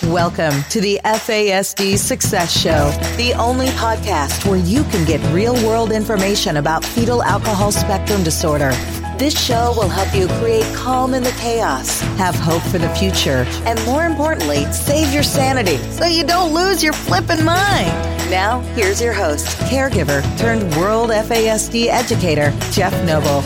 Welcome to the FASD Success Show, the only podcast where you can get real-world information about fetal alcohol spectrum disorder. This show will help you create calm in the chaos, have hope for the future, and more importantly, save your sanity so you don't lose your flippin' mind. Now, here's your host, caregiver turned world FASD educator, Jeff Noble.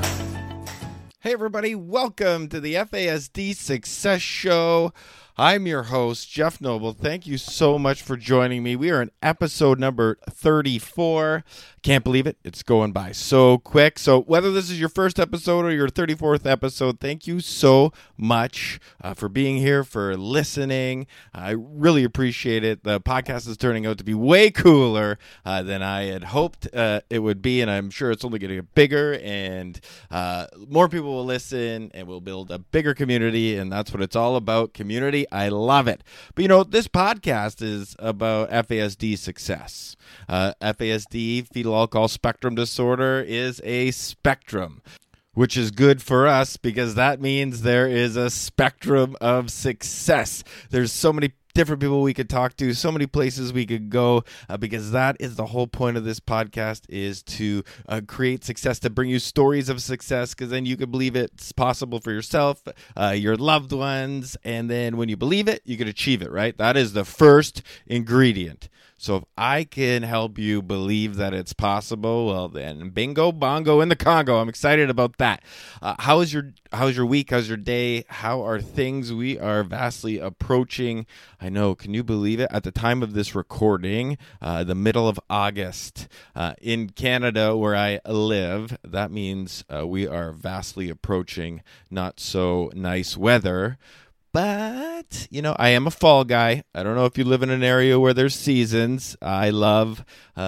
Hey everybody, welcome to the FASD Success Show. I'm your host, Jeff Noble. Thank you so much for joining me. We are in episode number 34. Can't believe it. It's going by so quick. So whether this is your first episode or your 34th episode, thank you so much for being here, for listening. I really appreciate it. The podcast is turning out to be way cooler than I had hoped it would be, and I'm sure it's only going to get bigger, and more people will listen, and we'll build a bigger community, and that's what it's all about, community. I love it. But, you know, this podcast is about FASD success. FASD, fetal alcohol spectrum disorder, is a spectrum, which is good for us because that means there is a spectrum of success. There's so many different people we could talk to, so many places we could go, because that is the whole point of this podcast, is to create success, to bring you stories of success, because then you can believe it's possible for yourself, your loved ones, and then when you believe it, you can achieve it, right? That is the first ingredient. So if I can help you believe that it's possible, well then, bingo, bongo in the Congo. I'm excited about that. How is your week? How's your day? How are things? We are vastly approaching, I know, can you believe it? At the time of this recording, the middle of August, in Canada where I live, that means we are vastly approaching not so nice weather. But, you know, I am a fall guy. I don't know if you live in an area where there's seasons. I love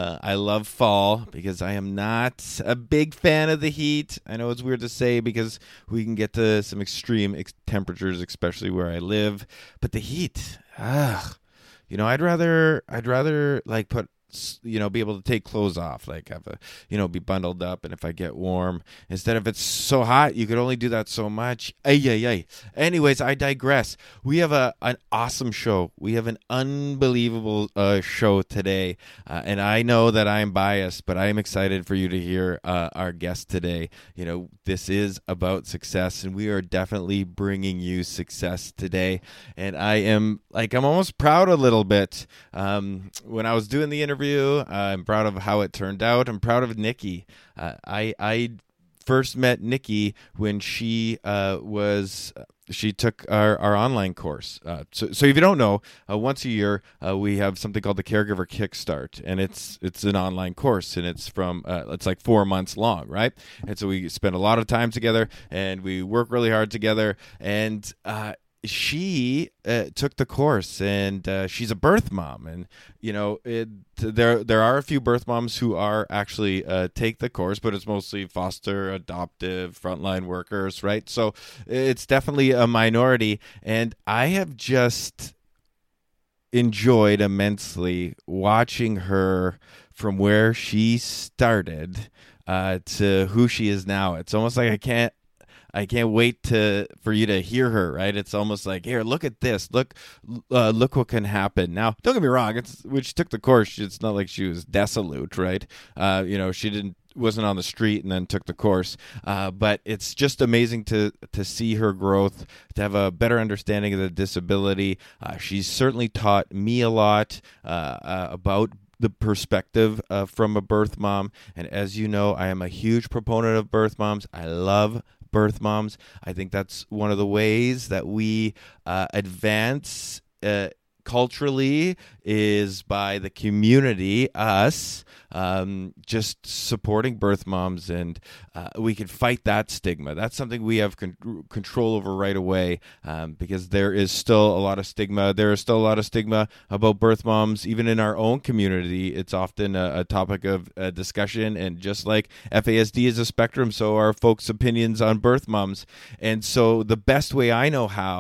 fall because I am not a big fan of the heat. I know it's weird to say because we can get to some extreme temperatures, especially where I live. But the heat, you know, I'd rather like put, you know, be able to take clothes off, like have a, you know, be bundled up, and if I get warm, instead of it's so hot, you could only do that so much. Anyways, I digress. We have an awesome show. We have an unbelievable show today, and I know that I'm biased, but I am excited for you to hear our guest today. You know, this is about success, and we are definitely bringing you success today, and I'm almost proud a little bit. When I was doing the interview, I'm proud of how it turned out. I'm proud of Nikki. I first met Nikki when she took our online course. So if you don't know, once a year we have something called the Caregiver Kickstart, and it's an online course, and it's it's like 4 months long, right? And so we spend a lot of time together, and we work really hard together, and she took the course, and she's a birth mom, and you know, there are a few birth moms who are actually take the course, but it's mostly foster, adoptive, frontline workers, right? So it's definitely a minority, and I have just enjoyed immensely watching her from where she started to who she is now. It's almost like I can't wait for you to hear her, right? It's almost like, here, look at this. Look what can happen. Now, don't get me wrong. When she took the course, it's not like she was dissolute, right? You know, she wasn't on the street and then took the course. But it's just amazing to see her growth, to have a better understanding of the disability. She's certainly taught me a lot about the perspective from a birth mom. And as you know, I am a huge proponent of birth moms. I love birth moms. I think that's one of the ways that we advance culturally, is by the community, us, just supporting birth moms, and we can fight that stigma. That's something we have control over right away, because there is still a lot of stigma. There is still a lot of stigma about birth moms, even in our own community. It's often a topic of discussion, and just like FASD is a spectrum, so are folks' opinions on birth moms. And so the best way I know how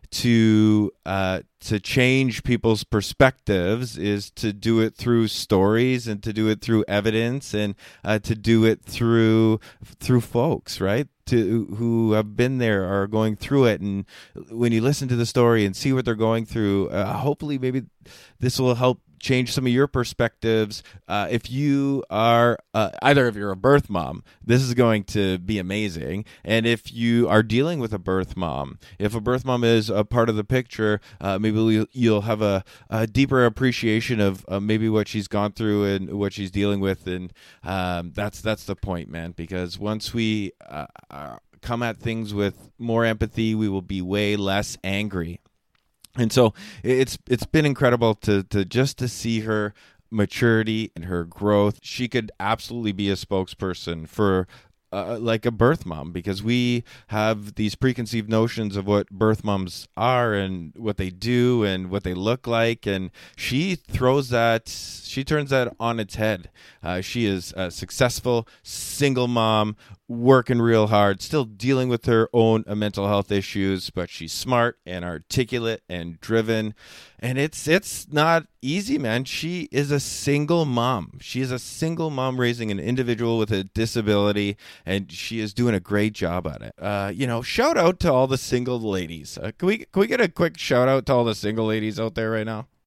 to change people's perspectives is to do it through stories and to do it through evidence and to do it through folks, right? Who have been there or are going through it. And when you listen to the story and see what they're going through, hopefully maybe this will help change some of your perspectives. If you are either if you're a birth mom, this is going to be amazing. And if you are dealing with a birth mom, if a birth mom is a part of the picture, maybe you'll have a deeper appreciation of maybe what she's gone through and what she's dealing with. And that's the point, man, because once we come at things with more empathy, we will be way less angry. And so it's been incredible to see her maturity and her growth. She could absolutely be a spokesperson for like a birth mom, because we have these preconceived notions of what birth moms are and what they do and what they look like, and she turns that on its head. She is a successful single mom, working real hard, still dealing with her own mental health issues, but she's smart and articulate and driven. And it's not easy, man. She is a single mom. She is a single mom raising an individual with a disability, and she is doing a great job at it. Shout out to all the single ladies. Can we get a quick shout out to all the single ladies out there right now?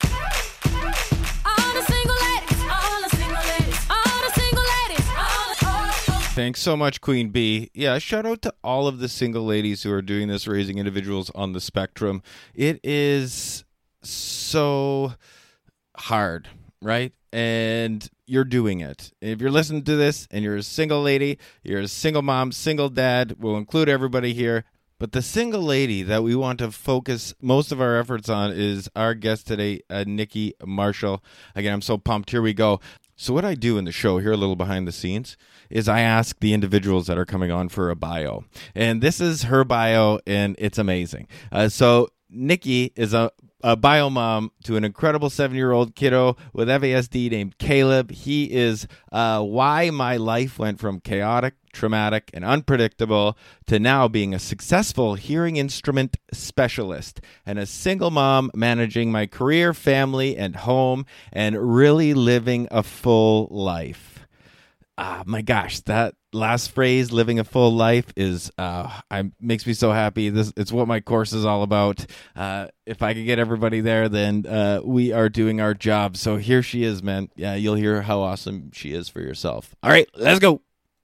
Thanks so much, Queen Bee. Yeah, shout out to all of the single ladies who are doing this, raising individuals on the spectrum. It is so hard, right? And you're doing it. If you're listening to this and you're a single lady, you're a single mom, single dad, we'll include everybody here. But the single lady that we want to focus most of our efforts on is our guest today, Nikki Marshall. Again, I'm so pumped. Here we go. So what I do in the show, here a little behind the scenes, is I ask the individuals that are coming on for a bio. And this is her bio, and it's amazing. So Nikki is a bio mom to an incredible 7-year-old kiddo with FASD named Caleb. He is why my life went from chaotic, traumatic, and unpredictable to now being a successful hearing instrument specialist and a single mom managing my career, family, and home, and really living a full life. My gosh, that last phrase, living a full life, is makes me so happy. It's what my course is all about. If I could get everybody there, then we are doing our job. So here she is, man. Yeah, you'll hear how awesome she is for yourself. All right, let's go.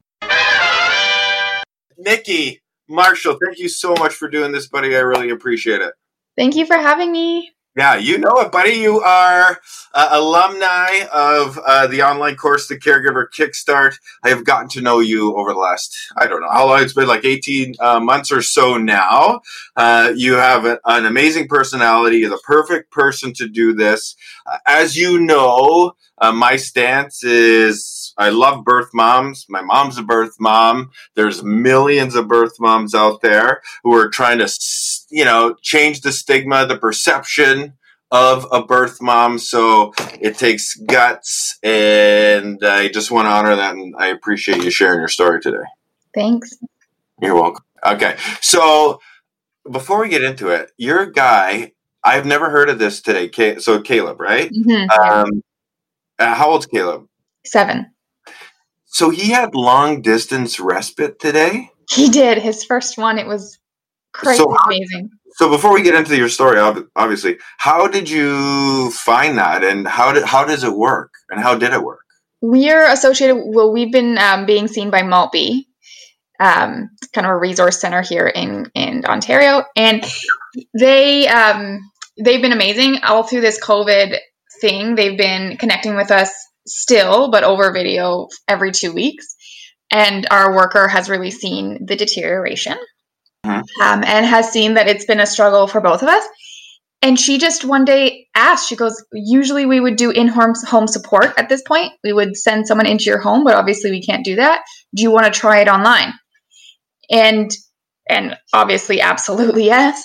Nikki Marshall, thank you so much for doing this, buddy. I really appreciate it. Thank you for having me. Yeah, you know it, buddy. You are alumni of the online course, The Caregiver Kickstart. I have gotten to know you over the last, I don't know how long it's been, like 18 months or so now. You have an amazing personality. You're the perfect person to do this. As you know, my stance is I love birth moms. My mom's a birth mom. There's millions of birth moms out there who are trying to, change the stigma, the perception of a birth mom. So it takes guts, and I just want to honor that, and I appreciate you sharing your story today. Thanks. You're welcome. Okay, so before we get into it, you're a guy, I've never heard of this today. So Caleb, right? Mm-hmm. How old's Caleb? 7. So he had long distance respite today? He did. His first one. It was crazy amazing. So before we get into your story, obviously, how did you find that, and how does it work, and how did it work? We are associated. Well, we've been being seen by Maltby, kind of a resource center here in Ontario, and they've been amazing all through this COVID thing. They've been connecting with us still, but over video every 2 weeks, and our worker has really seen the deterioration. And has seen that it's been a struggle for both of us. And she just one day asked, she goes, usually we would do in-home support at this point. We would send someone into your home, but obviously we can't do that. Do you want to try it online? And obviously, absolutely yes.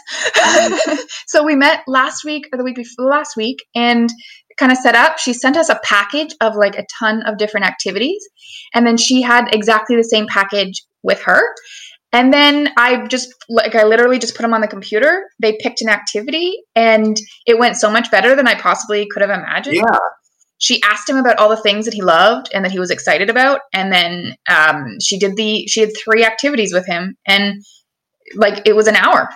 So we met last week or the week before last week and kind of set up. She sent us a package of like a ton of different activities. And then she had exactly the same package with her. And then I literally just put him on the computer. They picked an activity and it went so much better than I possibly could have imagined. Yeah. She asked him about all the things that he loved and that he was excited about. And then she had 3 activities with him, and like it was an hour.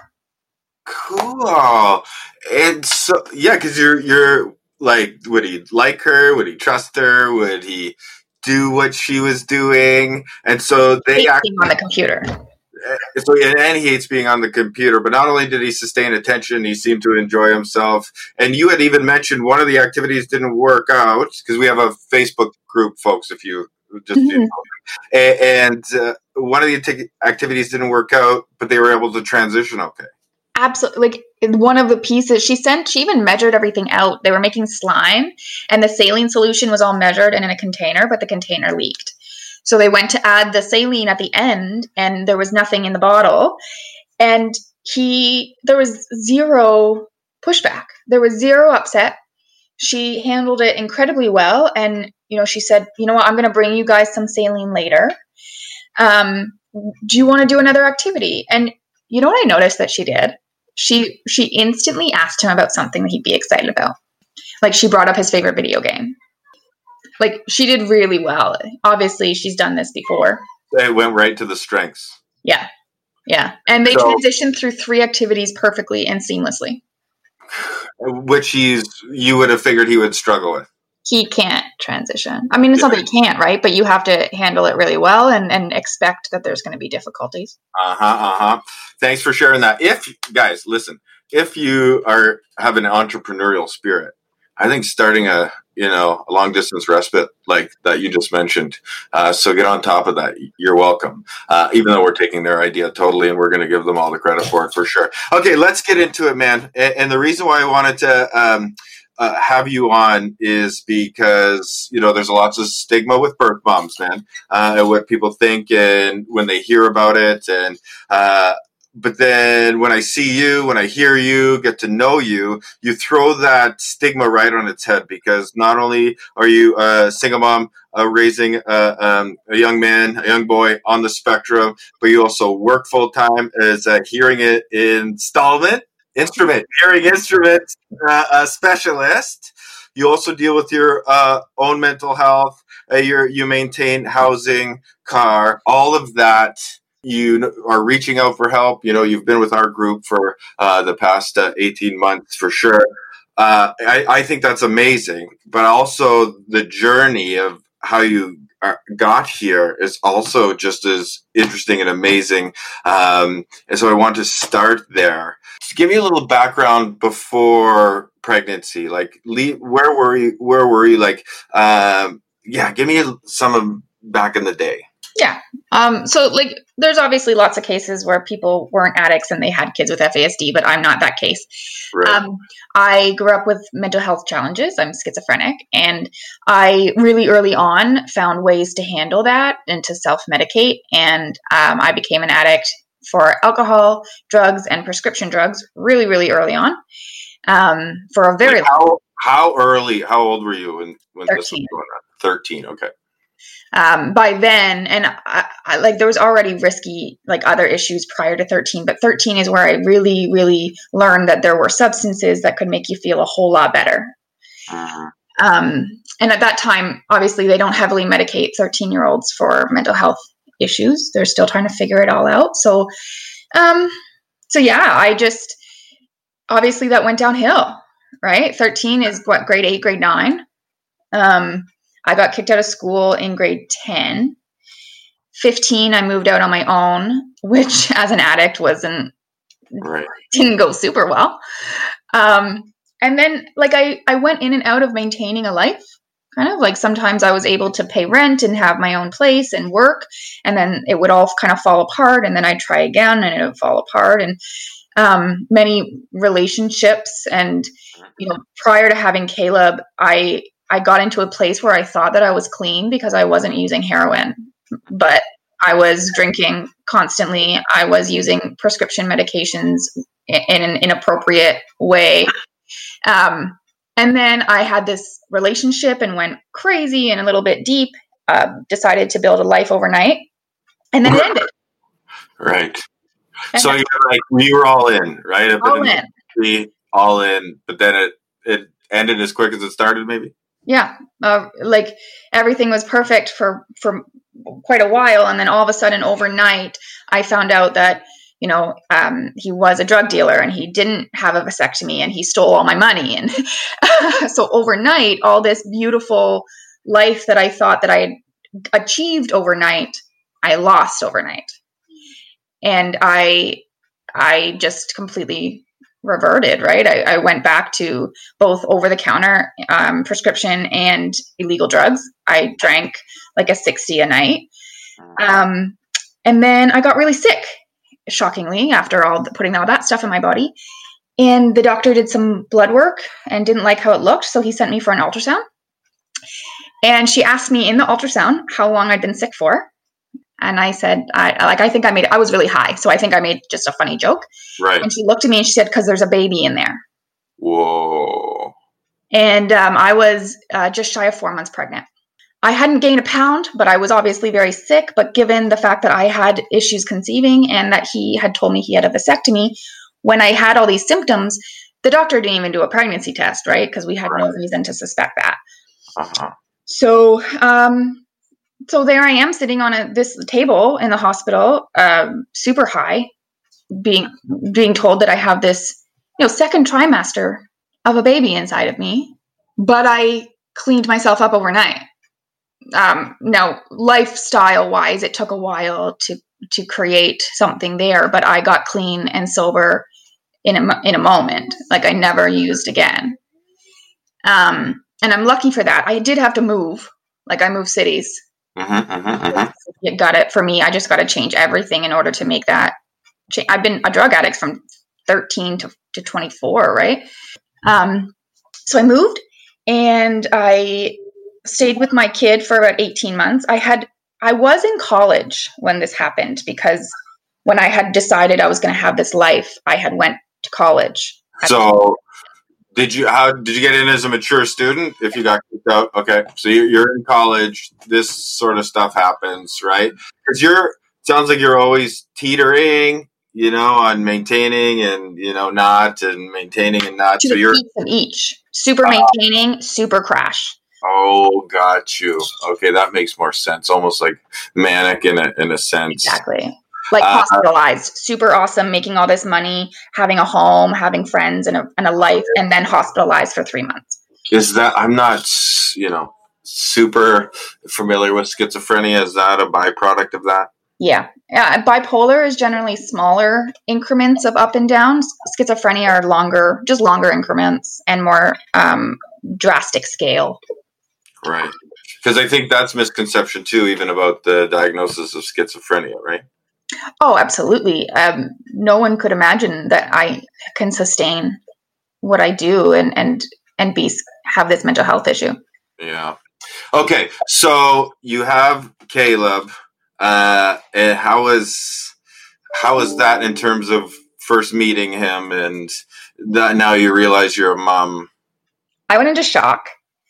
Cool. And so, yeah, because you're like, would he like her? Would he trust her? Would he do what she was doing? And so they actually on the computer. So, and he hates being on the computer, but not only did he sustain attention, he seemed to enjoy himself. And you had even mentioned one of the activities didn't work out, because we have a Facebook group, folks, if you just didn't know. And one of the activities didn't work out, but they were able to transition okay. Absolutely. Like one of the pieces she even measured everything out. They were making slime, and the saline solution was all measured and in a container, but the container leaked. So they went to add the saline at the end, and there was nothing in the bottle. And there was zero pushback. There was zero upset. She handled it incredibly well. And, she said, you know what, I'm going to bring you guys some saline later. Do you want to do another activity? And you know what I noticed that she did? She instantly asked him about something that he'd be excited about. Like she brought up his favorite video game. Like she did really well. Obviously, she's done this before. It went right to the strengths. Yeah. Yeah. And they transitioned through 3 activities perfectly and seamlessly. Which you would have figured he would struggle with. He can't transition. I mean, it's not that he can't, right? But you have to handle it really well and expect that there's going to be difficulties. Thanks for sharing that. Guys, listen, if you have an entrepreneurial spirit, I think starting a long distance respite like that you just mentioned. So get on top of that. You're welcome. Even though we're taking their idea totally, and we're going to give them all the credit for it for sure. Okay, let's get into it, man. And the reason why I wanted to have you on is because, there's lots of stigma with birth moms, man, and what people think and when they hear about it. And, but then when I see you, when I hear you, get to know you, you throw that stigma right on its head, because not only are you a single mom raising a young man, a young boy on the spectrum, but you also work full time as a hearing instrument specialist. You also deal with your own mental health. You maintain housing, car, all of that. You are reaching out for help. You've been with our group for the past 18 months for sure. I think that's amazing. But also the journey of how you got here is also just as interesting and amazing. And so I want to start there. Just give me a little background before pregnancy. Like, where were you? Like, give me some of back in the day. Yeah. So like there's obviously lots of cases where people weren't addicts and they had kids with FASD, but I'm not that case. Right. I grew up with mental health challenges. I'm schizophrenic, and I really early on found ways to handle that and to self-medicate. And I became an addict for alcohol, drugs, and prescription drugs really, really early on. For a very how old were you when 13. This was going on? 13. Okay. By then, and I like there was already risky like other issues prior to 13, but 13 is where I really, really learned that there were substances that could make you feel a whole lot better. And at that time, obviously, they don't heavily medicate 13-year-olds for mental health issues. They're still trying to figure it all out. So yeah, I just obviously that went downhill, right? 13 is what, grade 8, grade 9. I got kicked out of school in grade 10. 15, I moved out on my own, which as an addict didn't go super well. And then like I went in and out of maintaining a life. Kind of like sometimes I was able to pay rent and have my own place and work, and then it would all kind of fall apart, and then I'd try again and it would fall apart. And many relationships, and prior to having Caleb, I got into a place where I thought that I was clean because I wasn't using heroin, but I was drinking constantly. I was using prescription medications in an inappropriate way. And then I had this relationship and went crazy and a little bit deep, decided to build a life overnight, and then it ended. Right. So you're like, we were all in, right? All in, but then it ended as quick as it started, maybe? Yeah. Like everything was perfect for quite a while. And then all of a sudden overnight, I found out that, he was a drug dealer and he didn't have a vasectomy and he stole all my money. And so overnight, all this beautiful life that I thought that I had achieved overnight, I lost overnight. And I just completely reverted, right? I went back to both over-the-counter prescription and illegal drugs. I drank like a 60 a night. And then I got really sick, shockingly, after putting all that stuff in my body. And the doctor did some blood work and didn't like how it looked, so he sent me for an ultrasound. And she asked me in the ultrasound how long I'd been sick for. And I said, I was really high, so I think I made just a funny joke. Right. And she looked at me and she said, because there's a baby in there. Whoa. And I was just shy of 4 months pregnant. I hadn't gained a pound, but I was obviously very sick. But given the fact that I had issues conceiving and that he had told me he had a vasectomy, when I had all these symptoms, the doctor didn't even do a pregnancy test, right? Because we had no reason to suspect that. Uh-huh. So there I am sitting on this table in the hospital, super high, being told that I have this, second trimester of a baby inside of me, but I cleaned myself up overnight. Now, lifestyle wise, it took a while to create something there, but I got clean and sober in a moment. Like I never used again. And I'm lucky for that. I did have to move. Like I moved cities. It got it for me. I just got to change everything in order to make that change. I've been a drug addict from 13 to 24, right? So I moved and I stayed with my kid for about 18 months. I was in college when this happened because when I had decided I was going to have this life, I had went to college. So did you get in as a mature student if you got kicked out? Okay. So you're in college, this sort of stuff happens, right? Because sounds like you're always teetering, on maintaining and, not, and maintaining and not. So you're each super maintaining, super crash. Oh, got you. Okay. That makes more sense. Almost like manic in a sense. Exactly. Like hospitalized, super awesome, making all this money, having a home, having friends and a life, and then hospitalized for 3 months. Is that, I'm not, super familiar with schizophrenia. Is that a byproduct of that? Yeah. Bipolar is generally smaller increments of up and down. Schizophrenia are longer increments and more drastic scale. Right. Because I think that's misconception too, even about the diagnosis of schizophrenia, right? Oh, absolutely. No one could imagine that I can sustain what I do and have this mental health issue. Yeah. Okay. So you have Caleb. And how was that in terms of first meeting him and that now you realize you're a mom? I went into shock.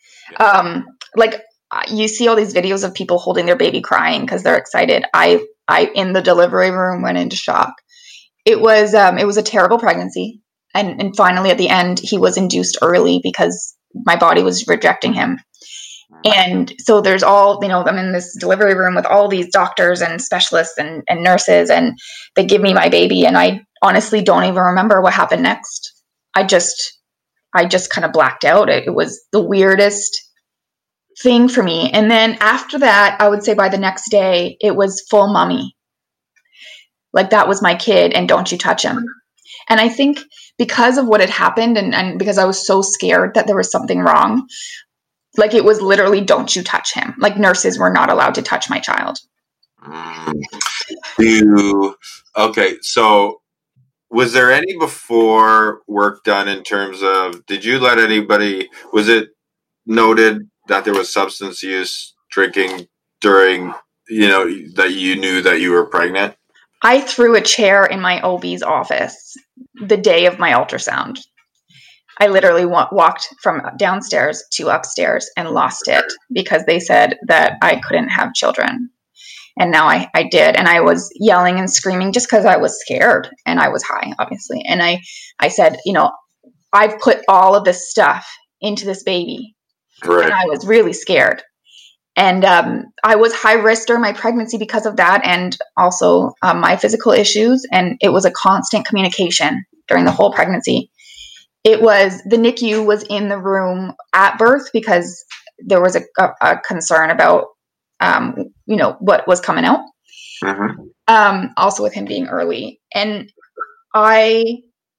You see all these videos of people holding their baby crying because they're excited. I in the delivery room went into shock. It was a terrible pregnancy. And finally at the end, he was induced early because my body was rejecting him. And so there's all, I'm in this delivery room with all these doctors and specialists and nurses, and they give me my baby. And I honestly don't even remember what happened next. I just kind of blacked out. It was the weirdest thing for me. And then after that, I would say by the next day, it was full mommy. Like that was my kid and don't you touch him. And I think because of what had happened and because I was so scared that there was something wrong, like it was literally don't you touch him. Like nurses were not allowed to touch my child. Okay. So was there any before work done in terms of, did you let anybody, was it noted that there was substance use, drinking during, that you knew that you were pregnant? I threw a chair in my OB's office the day of my ultrasound. I literally walked from downstairs to upstairs and lost it because they said that I couldn't have children. And now I did. And I was yelling and screaming just because I was scared, and I was high, obviously. And I said, I've put all of this stuff into this baby. Right. And I was really scared. And I was high risk during my pregnancy because of that, and also my physical issues. And it was a constant communication during the whole pregnancy. The NICU was in the room at birth because there was a concern about, what was coming out. Mm-hmm. Also with him being early. And I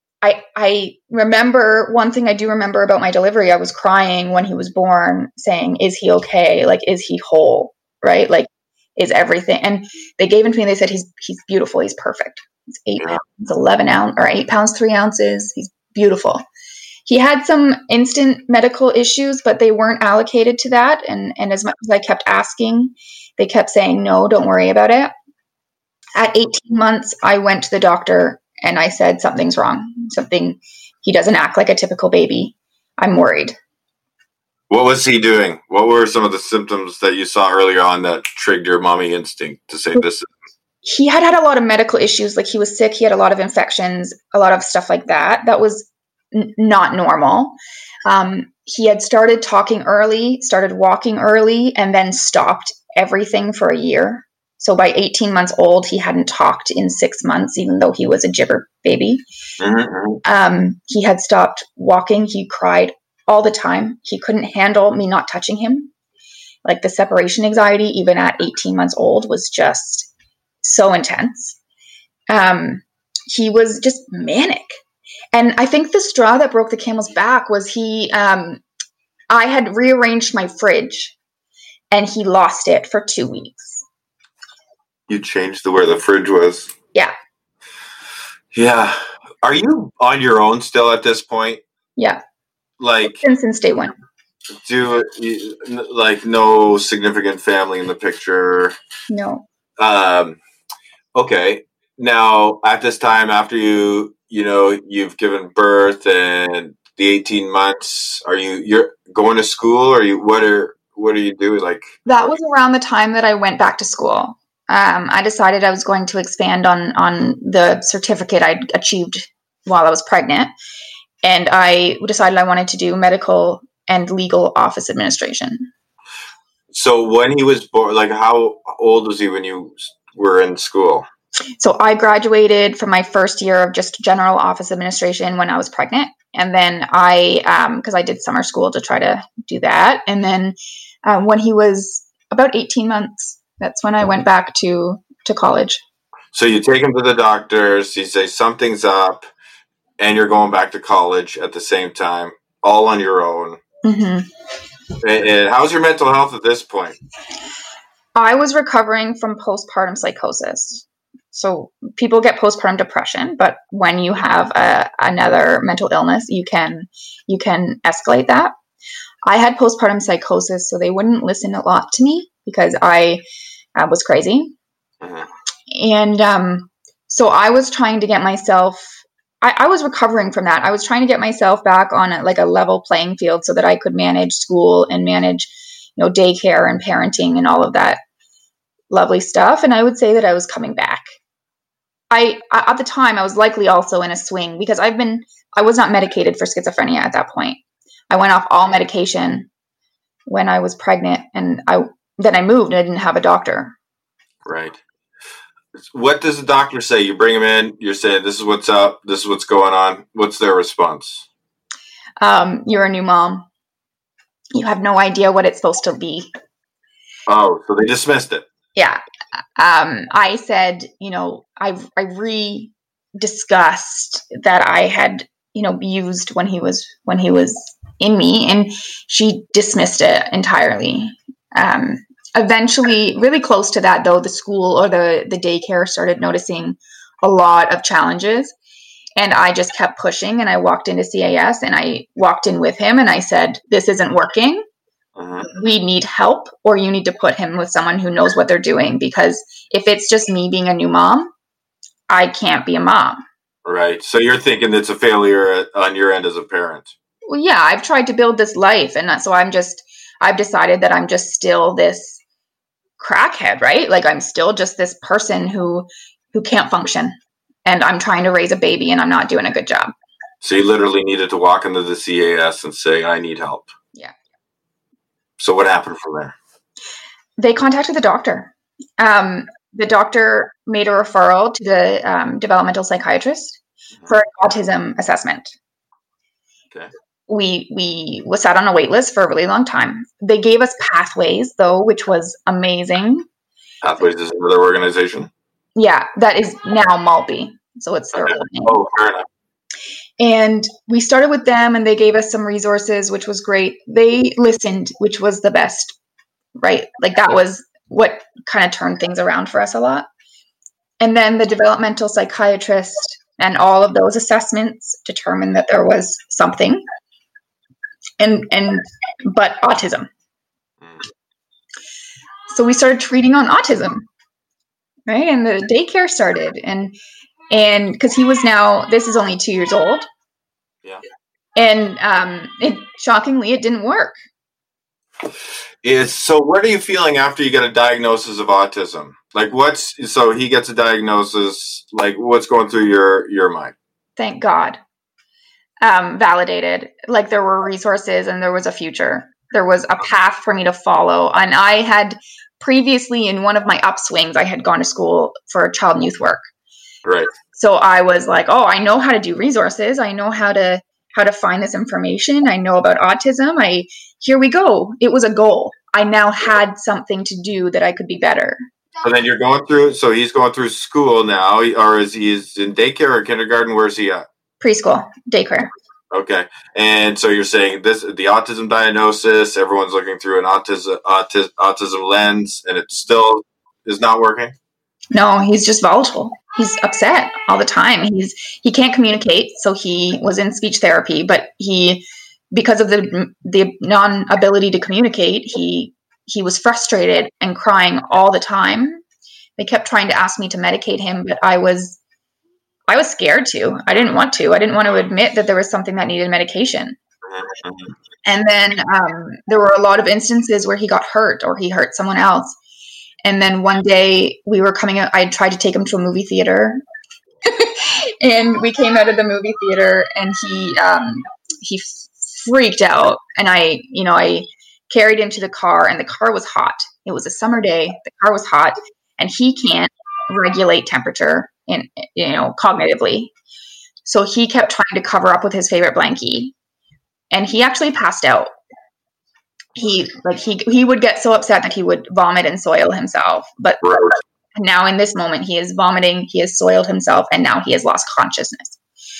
remember, one thing I do remember about my delivery, I was crying when he was born, saying, is he okay? Like, is he whole? Right? Like, is everything? And they gave him to me. They said, he's beautiful. He's perfect. He's 8 pounds, 11 ounce, or 8 pounds, 3 ounces. He's beautiful. He had some instant medical issues, but they weren't allocated to that. And as much as I kept asking, they kept saying, no, don't worry about it. At 18 months, I went to the doctor and I said, something's wrong. He doesn't act like a typical baby. I'm worried. What was he doing? What were some of the symptoms that you saw earlier on that triggered your mommy instinct to say this? He had a lot of medical issues. Like, he was sick. He had a lot of infections, a lot of stuff like that. That was not normal. He had started talking early, started walking early, and then stopped everything for a year. So by 18 months old, he hadn't talked in 6 months, even though he was a gibber baby. Mm-hmm. He had stopped walking. He cried all the time. He couldn't handle me not touching him. Like, the separation anxiety, even at 18 months old, was just so intense. He was just manic. And I think the straw that broke the camel's back was I had rearranged my fridge, and he lost it for 2 weeks. You changed where the fridge was. Yeah. Yeah. Are you on your own still at this point? Yeah. Like, since day one. No significant family in the picture? No. Okay. Now, at this time, after you've given birth and the 18 months, you're going to school, or what are you doing? Like, that was around the time that I went back to school. I decided I was going to expand on the certificate I'd achieved while I was pregnant. And I decided I wanted to do medical and legal office administration. So when he was born, like, how old was he when you were in school? So I graduated from my first year of just general office administration when I was pregnant. And then because I did summer school to try to do that. And then when he was about 18 months, that's when I went back to college. So you take him to the doctors, you say something's up, and you're going back to college at the same time, all on your own. Mm-hmm. And how's your mental health at this point? I was recovering from postpartum psychosis. So people get postpartum depression, but when you have another mental illness, you can escalate that. I had postpartum psychosis, so they wouldn't listen a lot to me because I was crazy. Mm-hmm. And so I was trying to get myself, I was recovering from that. I was trying to get myself back on a level playing field so that I could manage school and manage, daycare and parenting and all of that lovely stuff. And I would say that I was coming back. At the time, I was likely also in a swing because I was not medicated for schizophrenia at that point. I went off all medication when I was pregnant, and then I moved and I didn't have a doctor. Right. What does the doctor say? You bring him in, you're saying, this is what's up, this is what's going on. What's their response? You're a new mom. You have no idea what it's supposed to be. Oh, so they dismissed it. Yeah. I said, I re-discussed that I had, used when he was in me, and she dismissed it entirely. Eventually, really close to that, though, the school or the daycare started noticing a lot of challenges, and I just kept pushing, and I walked into CAS, and I walked in with him, and I said, this isn't working. Mm-hmm. We need help, or you need to put him with someone who knows what they're doing, because if it's just me being a new mom, I can't be a mom. Right. So you're thinking it's a failure on your end as a parent. Well, yeah, I've tried to build this life, and so I've decided that I'm just still this crackhead, right? Like I'm still just this person who can't function, and I'm trying to raise a baby and I'm not doing a good job. So you literally needed to walk into the CAS and say, I need help. Yeah. So what happened from there? They contacted the doctor. The doctor made a referral to the developmental psychiatrist for an autism assessment. Okay. We sat on a wait list for a really long time. They gave us Pathways, though, which was amazing. Pathways is another organization? Yeah, that is now Maltby. So it's their old name. Oh, fair enough. And we started with them, and they gave us some resources, which was great. They listened, which was the best, right? Like that was what kind of turned things around for us a lot. And then the developmental psychiatrist and all of those assessments determined that there was something, but autism. So we started treating on autism, right? And the daycare started, and because he was now, this is only 2 years old. Yeah. And shockingly, it didn't work. So what are you feeling after you get a diagnosis of autism? Like so he gets a diagnosis, like what's going through your mind? Thank God. Validated. Like there were resources and there was a future. There was a path for me to follow. And I had previously, in one of my upswings, I had gone to school for child and youth work. Right. So I was like, oh, I know how to do resources. I know how to find this information. I know about autism. Here we go. It was a goal. I now had something to do that I could be better. So then he's going through school now, or is he in daycare or kindergarten? Where's he at? Preschool, daycare. Okay. And so you're saying the autism diagnosis, everyone's looking through an autism lens, and it still is not working? No, he's just volatile. He's upset all the time. He can't communicate, so he was in speech therapy, but because of the non-ability to communicate, he was frustrated and crying all the time. They kept trying to ask me to medicate him, but I was scared to. I didn't want to. I didn't want to admit that there was something that needed medication. And then there were a lot of instances where he got hurt or he hurt someone else. And then one day we were coming out, I tried to take him to a movie theater and we came out of the movie theater and he freaked out. And I carried him to the car and the car was hot. It was a summer day. The car was hot and he can't regulate temperature cognitively. So he kept trying to cover up with his favorite blankie and he actually passed out. He would get so upset that he would vomit and soil himself. But now in this moment, he is vomiting, he has soiled himself, and now he has lost consciousness.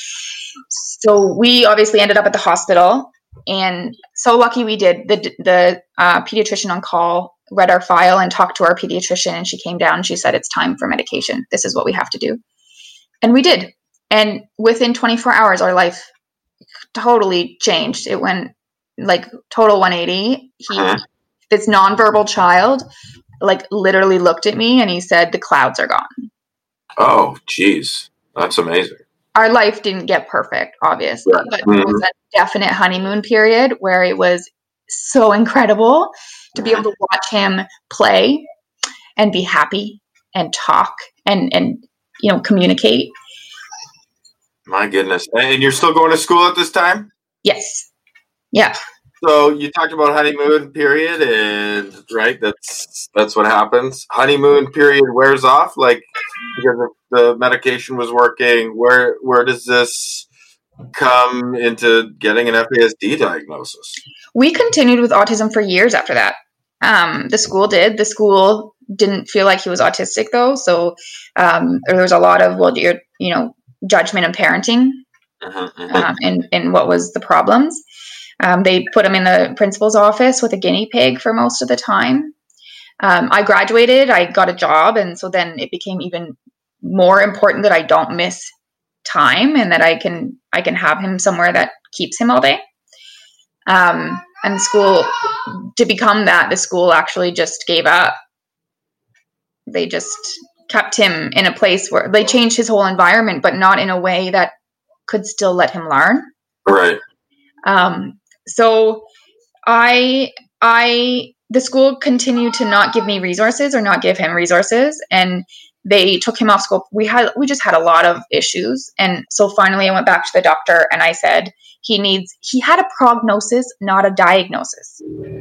So we obviously ended up at the hospital, and so lucky we did. The pediatrician on call read our file and talked to our pediatrician, and she came down and she said, it's time for medication. This is what we have to do. And we did. And within 24 hours, our life totally changed. It went like total 180. This nonverbal child, like literally looked at me and he said, the clouds are gone. Oh, geez. That's amazing. Our life didn't get perfect, obviously, but it was a definite honeymoon period where it was so incredible to be able to watch him play and be happy and talk and communicate. My goodness. And you're still going to school at this time? Yes. Yeah. So you talked about honeymoon period, and right, that's what happens. Honeymoon period wears off, like because the medication was working. Where does this come into getting an FASD diagnosis? We continued with autism for years after that. The school did. The school didn't feel like he was autistic though, so there was a lot of judgment and parenting in what was the problems. They put him in the principal's office with a guinea pig for most of the time. I graduated, I got a job, and so then it became even more important that I don't miss time and that I can have him somewhere that keeps him all day. And the school, to become that, the school actually just gave up. They just kept him in a place where they changed his whole environment, but not in a way that could still let him learn. Right. So the the school continued to not give me resources or not give him resources, and they took him off school. We just had a lot of issues, and so finally I went back to the doctor and I said he had a prognosis, not a diagnosis.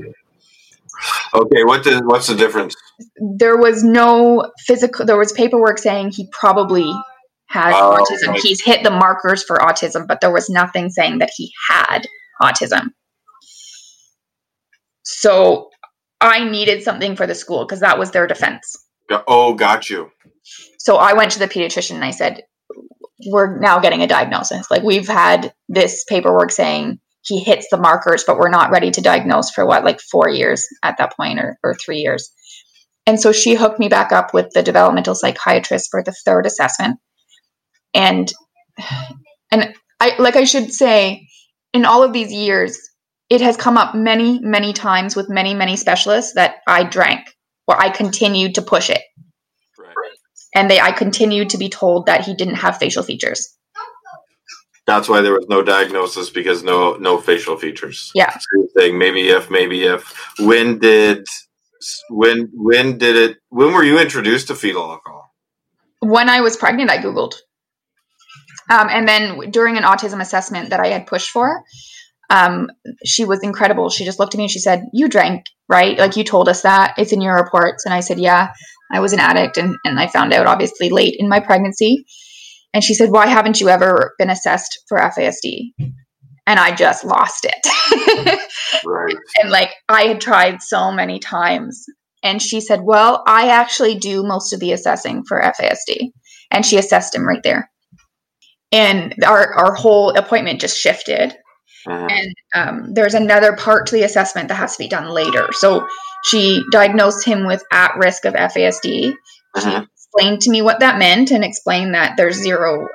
Okay, what's the difference? There was no physical. There was paperwork saying he probably has autism. Right. He's hit the markers for autism, but there was nothing saying that he had autism. So I needed something for the school because that was their defense. Oh, got you. So I went to the pediatrician and I said, we're now getting a diagnosis. Like, we've had this paperwork saying he hits the markers, but we're not ready to diagnose for 4 years at that point, or 3 years. And so she hooked me back up with the developmental psychiatrist for the third assessment. And I should say, in all of these years, it has come up many, many times with many, many specialists that I drank, or I continued to push it. Right. And I continued to be told that he didn't have facial features. That's why there was no diagnosis, because no facial features. Yeah. So you're saying maybe if. When were you introduced to fetal alcohol? When I was pregnant, I Googled. And then during an autism assessment that I had pushed for, she was incredible. She just looked at me and she said, "You drank, right? Like, you told us that. It's in your reports." And I said, "Yeah, I was an addict." And I found out obviously late in my pregnancy. And she said, "Why haven't you ever been assessed for FASD?" And I just lost it. Right. And I had tried so many times. And she said, "Well, I actually do most of the assessing for FASD." And she assessed him right there. And our whole appointment just shifted. Uh-huh. And there's another part to the assessment that has to be done later. So she diagnosed him with at risk of FASD. Uh-huh. She explained to me what that meant and explained that there's zero,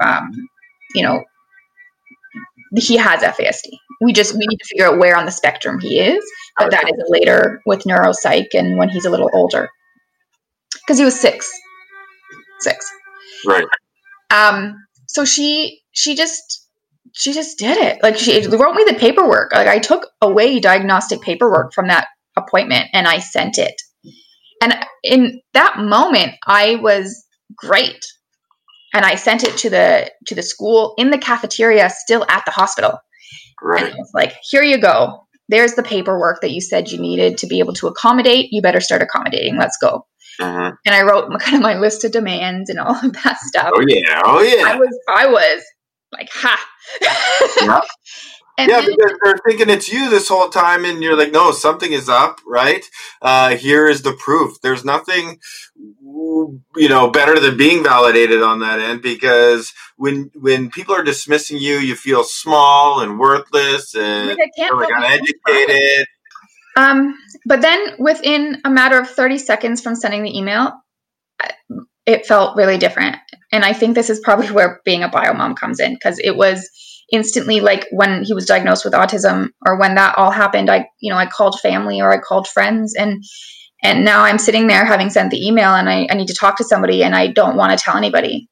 he has FASD. We need to figure out where on the spectrum he is, but that is later with neuropsych and when he's a little older. Because he was six. Right. So she just did it. Like, she wrote me the paperwork. Like, I took away diagnostic paperwork from that appointment and I sent it. And in that moment, I was great. And I sent it to the school in the cafeteria, still at the hospital. Right. And I was like, "Here you go. There's the paperwork that you said you needed to be able to accommodate. You better start accommodating. Let's go." Uh-huh. And I wrote kind of my list of demands and all of that stuff. Oh yeah. I was like, ha. Yeah. Because they're thinking it's you this whole time, and you're like, no, something is up, right? Here is the proof. There's nothing, better than being validated on that end, because when people are dismissing you, you feel small and worthless and uneducated. But then within a matter of 30 seconds from sending the email, it felt really different. And I think this is probably where being a bio mom comes in, because it was instantly, like, when he was diagnosed with autism, or when that all happened, I called family or I called friends, and now I'm sitting there having sent the email, and I need to talk to somebody, and I don't want to tell anybody.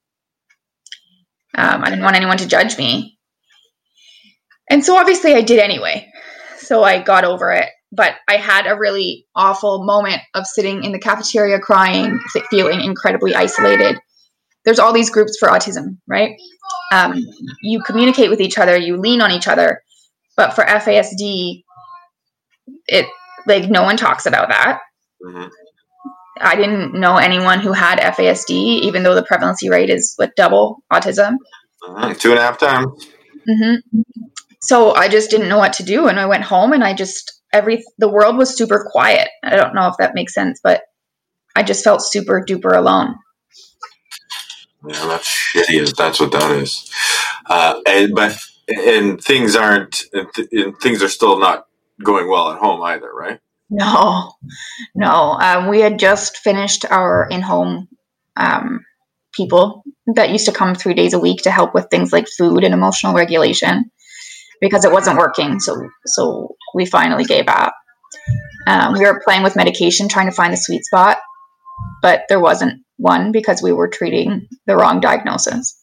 I didn't want anyone to judge me. And so obviously I did anyway. So I got over it. But I had a really awful moment of sitting in the cafeteria crying, feeling incredibly isolated. There's all these groups for autism, right? You communicate with each other, you lean on each other. But for FASD, no one talks about that. Mm-hmm. I didn't know anyone who had FASD, even though the prevalency rate is double autism. 2.5 times. Mm-hmm. So I just didn't know what to do. And I went home and the world was super quiet. I don't know if that makes sense, but I just felt super duper alone. Yeah, that's shitty. That's what that is. And things are still not going well at home either, right? No. We had just finished our in-home people that used to come 3 days a week to help with things like food and emotional regulation, because it wasn't working. So we finally gave up. We were playing with medication, trying to find the sweet spot, but there wasn't one because we were treating the wrong diagnosis.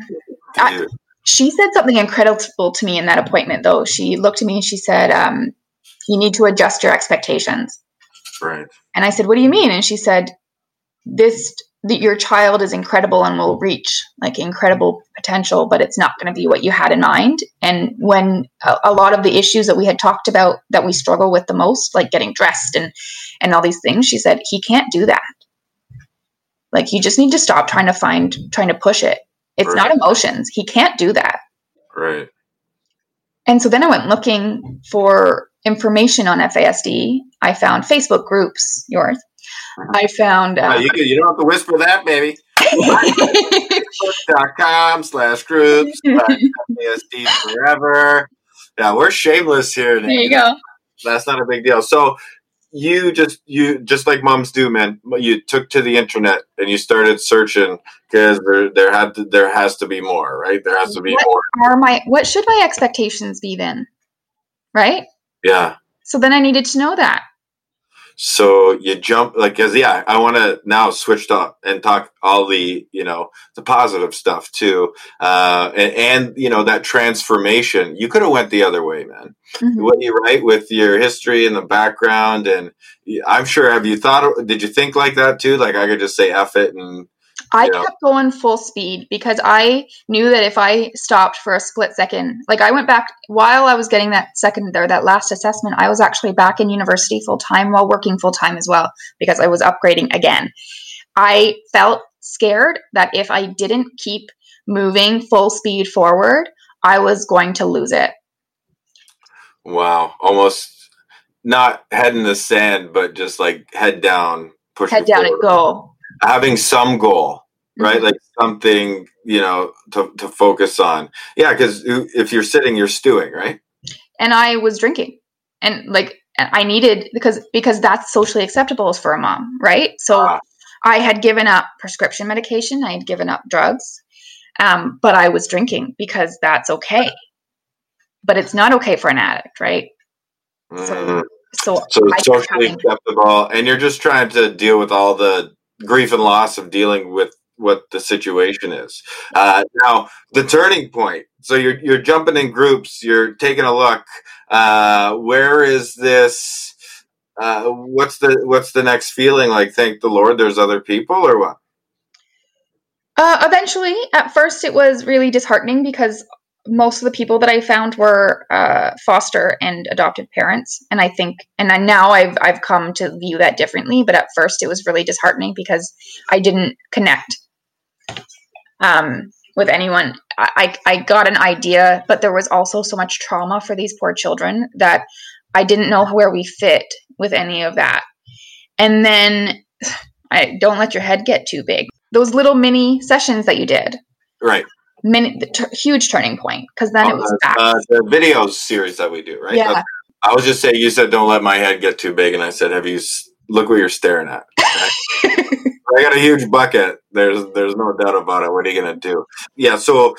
She said something incredible to me in that appointment, though. She looked at me and she said, you need to adjust your expectations. Right. And I said, what do you mean? And she said, your child is incredible and will reach like incredible potential, but it's not going to be what you had in mind. And when a lot of the issues that we had talked about that we struggle with the most, like getting dressed and all these things, she said, he can't do that. Like, you just need to stop trying to push it. It's not emotions. He can't do that. Right. And so then I went looking for information on FASD. I found Facebook groups, yours. I found... you don't have to whisper that, baby. Facebook.com/groups. FASD forever. Yeah, we're shameless here. There you go. That's not a big deal. So you just like moms do, man. You took to the internet and you started searching because there has to be more, right? There has to be more. What should my expectations be then? Right? Yeah. So then I needed to know that. So you jump I want to now switch up and talk all the positive stuff too, and that transformation. You could have went the other way, man. Mm-hmm. What you right with your history and the background, and I'm sure. Did you think like that too? Like I could just say F it and. I kept going full speed because I knew that if I stopped for a split second, like I went back while I was getting that last assessment, I was actually back in university full time while working full time as well because I was upgrading again. I felt scared that if I didn't keep moving full speed forward, I was going to lose it. Wow. Almost not head in the sand, but just like head down, push head down and go. Having some goal, right? Mm-hmm. Like something, to focus on. Yeah, because if you're sitting, you're stewing, right? And I was drinking, and I needed because that's socially acceptable for a mom, right? So I had given up prescription medication, I had given up drugs, but I was drinking because that's okay. But it's not okay for an addict, right? Mm-hmm. So socially acceptable, and you're just trying to deal with all the grief and loss of dealing with what the situation is. Now, the turning point. So you're jumping in groups. You're taking a look. Where is this? What's the next feeling like? Thank the Lord, there's other people, or what? Eventually, at first, it was really disheartening because most of the people that I found were foster and adopted parents, and I think, now I've come to view that differently. But at first, it was really disheartening because I didn't connect with anyone. I got an idea, but there was also so much trauma for these poor children that I didn't know where we fit with any of that. And then, don't let your head get too big. Those little mini sessions that you did, right? Huge turning point because then it was back. The videos series that we do, right? Yeah. I was just saying, you said don't let my head get too big, and I said, look what you're staring at. I got a huge bucket. There's no doubt about it. What are you gonna do? Yeah. So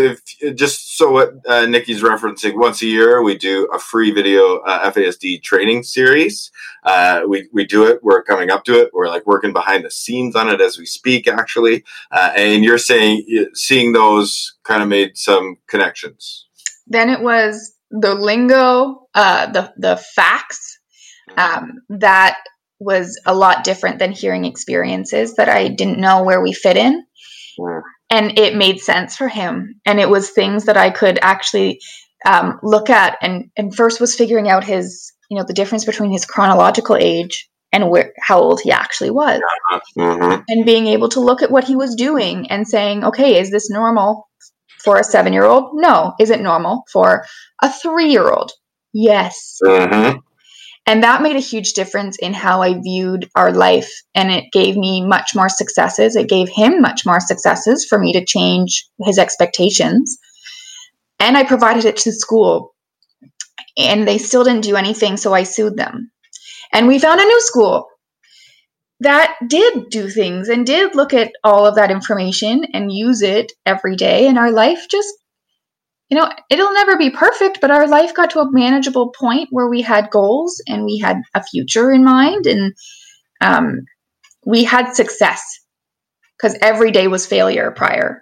what Nikki's referencing, once a year we do a free video FASD training series. We do it. We're coming up to it. We're like working behind the scenes on it as we speak, actually. And you're saying seeing those kind of made some connections. Then it was the lingo, the facts that was a lot different than hearing experiences that I didn't know where we fit in. Yeah. And it made sense for him. And it was things that I could actually look at and first was figuring out his, the difference between his chronological age and how old he actually was. Mm-hmm. And being able to look at what he was doing and saying, okay, is this normal for a 7-year-old? No. Is it normal for a 3-year-old? Yes. Mm-hmm. And that made a huge difference in how I viewed our life. And it gave me much more successes. It gave him much more successes for me to change his expectations. And I provided it to school. And they still didn't do anything, so I sued them. And we found a new school that did do things and did look at all of that information and use it every day. And our life just, it'll never be perfect, but our life got to a manageable point where we had goals and we had a future in mind, and we had success because every day was failure prior.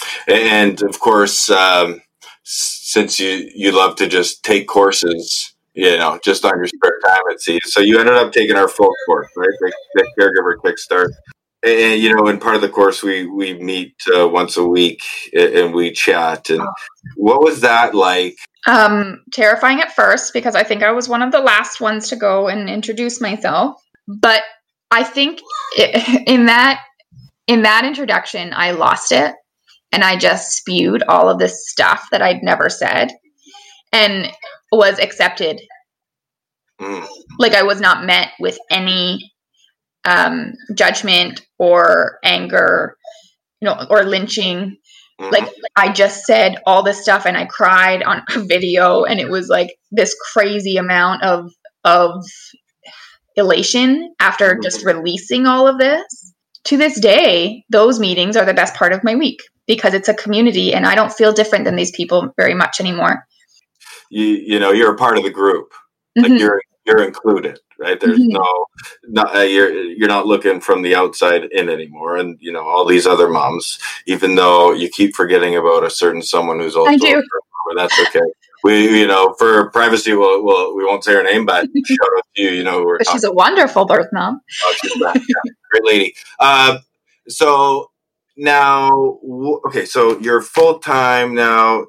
And of course, since you love to just take courses just on your spare time, it seems. So you ended up taking our full course, right? The Caregiver Kickstart. And, in part of the course, we meet once a week and we chat. And what was that like? Terrifying at first, because I think I was one of the last ones to go and introduce myself. But I think in that introduction, I lost it. And I just spewed all of this stuff that I'd never said and was accepted. Like, I was not met with any judgment or anger, or lynching. Like, I just said all this stuff and I cried on a video, and it was like this crazy amount of elation after just releasing all of this. To this day, those meetings are the best part of my week because it's a community and I don't feel different than these people very much anymore. You're a part of the group. Like you're included, right? There's you're not looking from the outside in anymore. And, all these other moms, even though you keep forgetting about a certain someone who's also, that's okay. We, for privacy, we won't say her name, but shout out to you, she's a wonderful birth mom. Oh, she's back. Yeah, great lady. So now, okay, so you're full-time now,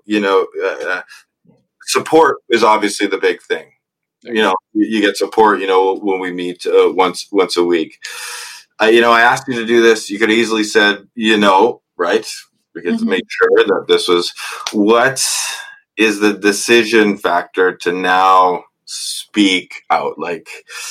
support is obviously the big thing. You get support, when we meet once a week. I asked you to do this. You could have easily said, right? Because to make sure that this was, what is the decision factor to now speak out? Like,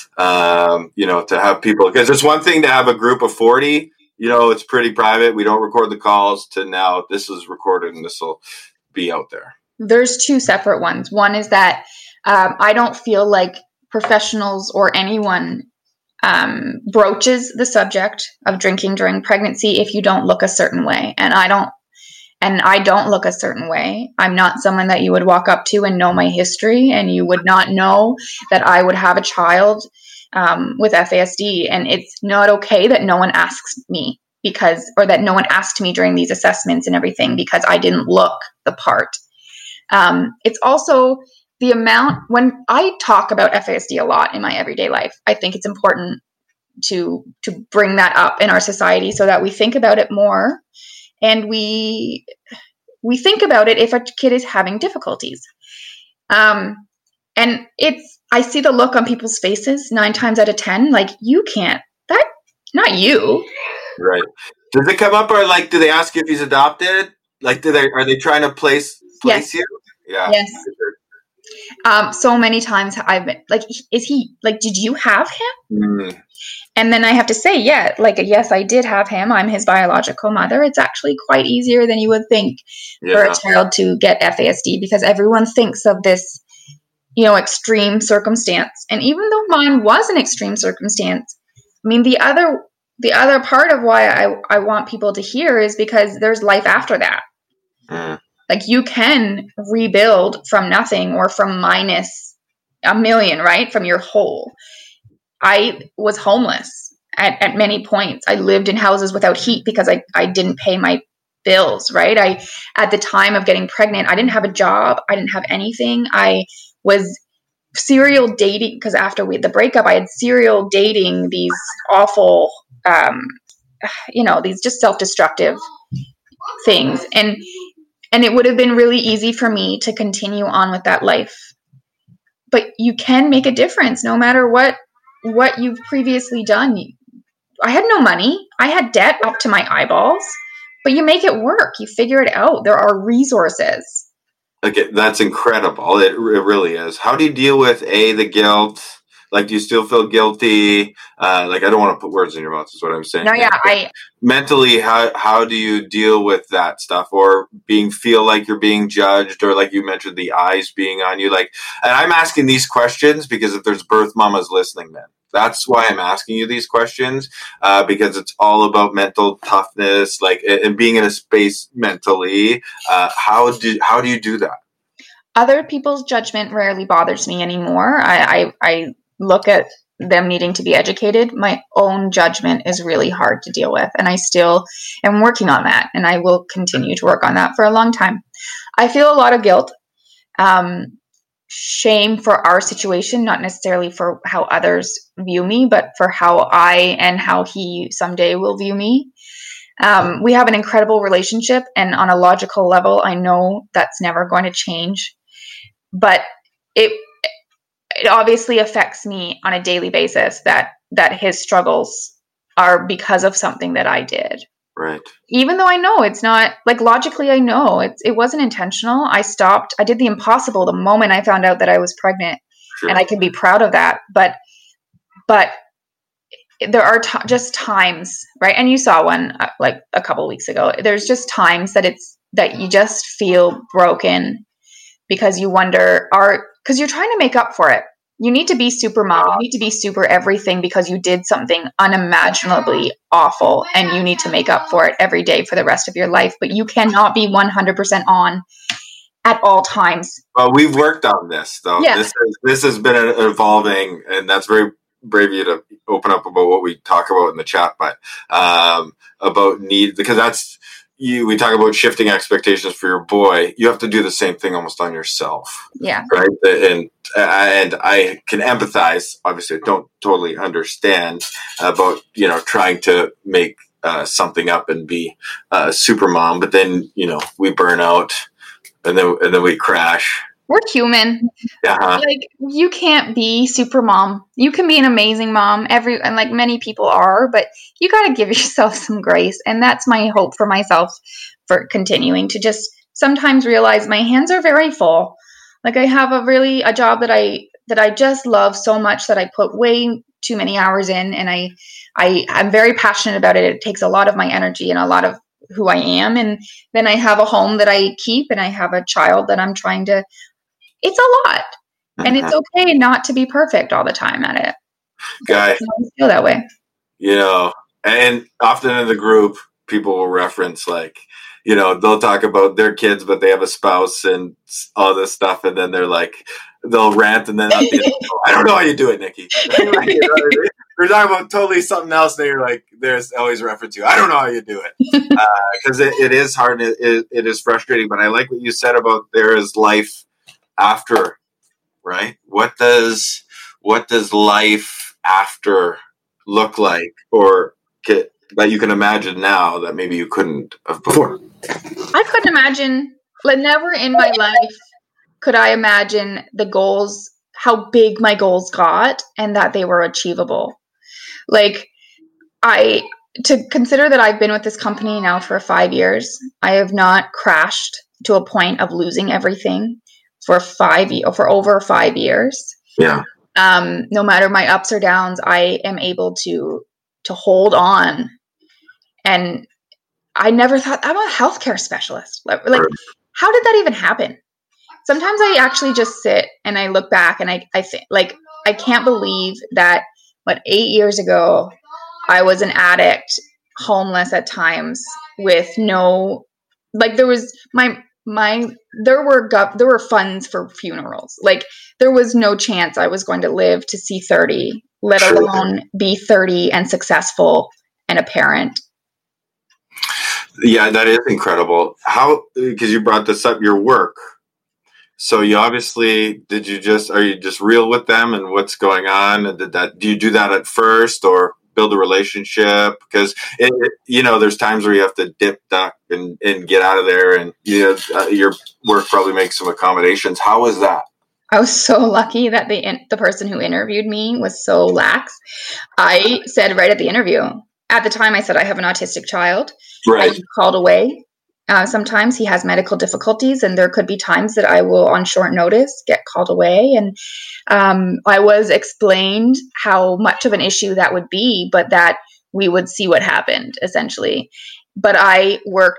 to have people, because it's one thing to have a group of 40, it's pretty private. We don't record the calls, to now this is recorded and this will be out there. There's two separate ones. One is that I don't feel like professionals or anyone broaches the subject of drinking during pregnancy if you don't look a certain way. And I don't look a certain way. I'm not someone that you would walk up to and know my history, and you would not know that I would have a child with FASD. And it's not okay that no one asks me or that no one asked me during these assessments and everything because I didn't look the part. It's also the amount, when I talk about FASD a lot in my everyday life, I think it's important to bring that up in our society so that we think about it more, and we think about it if a kid is having difficulties. And I see the look on people's faces 9 times out of 10, like, you can't, that, not you. Right. Does it come up, or like, do they ask you if he's adopted? Like, are they trying to place yes. you? Yeah. Yes. So many times I've been like, is he, like, did you have him? And then I have to say, yes, I did have him. I'm his biological mother. It's actually quite easier than you would think for a child to get FASD, because everyone thinks of this, extreme circumstance. And even though mine was an extreme circumstance, I mean, the other part of why I want people to hear is because there's life after that. Like, you can rebuild from nothing or from minus $1 million, right? From your whole. I was homeless at many points. I lived in houses without heat because I didn't pay my bills, right? At the time of getting pregnant, I didn't have a job. I didn't have anything. I was serial dating, because after the breakup, I had serial dating these awful, these just self-destructive things. And it would have been really easy for me to continue on with that life. But you can make a difference no matter what you've previously done. I had no money. I had debt up to my eyeballs, but you make it work. You figure it out. There are resources. Okay, that's incredible. It really is. How do you deal with the guilt? Like, do you still feel guilty? Like, I don't want to put words in your mouth, is what I'm saying. No, yeah. Mentally, how do you deal with that stuff, or feel like you're being judged, or like you mentioned, the eyes being on you? Like, and I'm asking these questions because if there's birth mamas listening, then that's why I'm asking you these questions, because it's all about mental toughness, like, and being in a space mentally. How do you do that? Other people's judgment rarely bothers me anymore. I look at them needing to be educated. My own judgment is really hard to deal with, and I still am working on that, and I will continue to work on that for a long time. I feel a lot of guilt. shame for our situation, not necessarily for how others view me, but for how I and how he someday will view me. We have an incredible relationship, and on a logical level, I know that's never going to change, but it obviously affects me on a daily basis that his struggles are because of something that I did. Right. Even though I know it's not, like, logically, I know it wasn't intentional. I did the impossible the moment I found out that I was pregnant, Sure. and I can be proud of that. But there are just times, right? And you saw one like a couple of weeks ago. There's just times that you just feel broken because you wonder, because you're trying to make up for it. You need to be super mom. You need to be super everything because you did something unimaginably awful, and you need to make up for it every day for the rest of your life. But you cannot be 100% on at all times. Well, we've worked on this, though. Yeah. This has been evolving, and that's very brave of you to open up about what we talk about in the chat, but about need, because that's we talk about shifting expectations for your boy. You have to do the same thing almost on yourself. Yeah. Right. And I can empathize. Obviously, I don't totally understand about, trying to make something up and be a super mom, but then, we burn out and then we crash. We're human. Uh-huh. Like, you can't be super mom. You can be an amazing mom, and like many people are, but you got to give yourself some grace. And that's my hope for myself, for continuing to just sometimes realize my hands are very full. Like, I have a job that I just love so much that I put way too many hours in, and I'm very passionate about it. It takes a lot of my energy and a lot of who I am. And then I have a home that I keep, and I have a child that I'm trying to. It's a lot, and it's okay not to be perfect all the time at it. Guy, I always feel that way. And often in the group, people will reference, like, they'll talk about their kids, but they have a spouse and all this stuff, and then they'll rant, and then I don't know how you do it, Nikki. We're talking about totally something else, and you're like, there's always reference to, I don't know how you do it, because it is hard. And it is frustrating, but I like what you said about there is life after, right? What does life after look like, or that you can imagine now that maybe you couldn't have before? I couldn't imagine, like, never in my life could I imagine the goals, how big my goals got, and that they were achievable. Like, to consider that I've been with this company now for 5 years, I have not crashed to a point of losing everything for over 5 years. Yeah. No matter my ups or downs, I am able to hold on. And I never thought, I'm a healthcare specialist. Like, how did that even happen? Sometimes I actually just sit and I look back and I think, like, I can't believe that 8 years ago, I was an addict, homeless at times, with no, like, there was there were funds for funerals. Like, there was no chance I was going to live to see 30, let alone be 30 and successful and a parent. Yeah, that is incredible. How, because you brought this up, your work. So you obviously, are you just real with them and what's going on? Do you do that at first, or build a relationship? Because there's times where you have to dip, duck, and get out of there, and your work probably makes some accommodations. How was that? I was so lucky that the person who interviewed me was so lax. I said right at the interview, at the time, I said I have an autistic child. Right. I called away. Sometimes he has medical difficulties, and there could be times that I will, on short notice, get called away. And I was explained how much of an issue that would be, but that we would see what happened, essentially. But I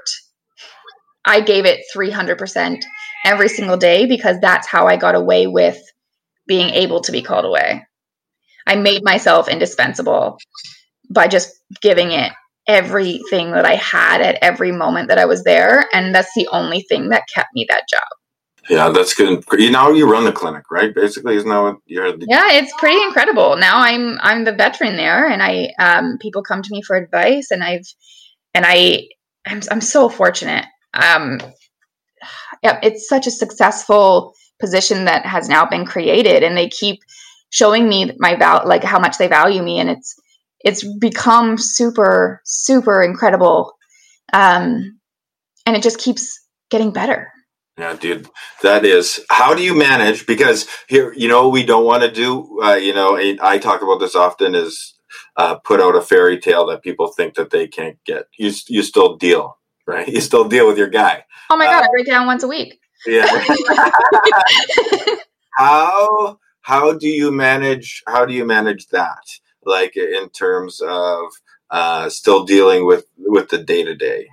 gave it 300% every single day, because that's how I got away with being able to be called away. I made myself indispensable by just giving it everything that I had at every moment that I was there. And that's the only thing that kept me that job. Yeah, that's good. You run the clinic, right? Basically, isn't that what you're? Yeah, it's pretty incredible. Now I'm the veteran there, and people come to me for advice, and I'm so fortunate. Yeah, it's such a successful position that has now been created, and they keep showing me like how much they value me, and it's become super, super incredible. And it just keeps getting better. Yeah, dude, that is, how do you manage? Because here, we don't want to do, I talk about this often, is put out a fairy tale that people think that they can't get. You still deal, right? You still deal with your guy. Oh my God, I break down once a week. Yeah. How do you manage that? Like in terms of still dealing with the day-to-day?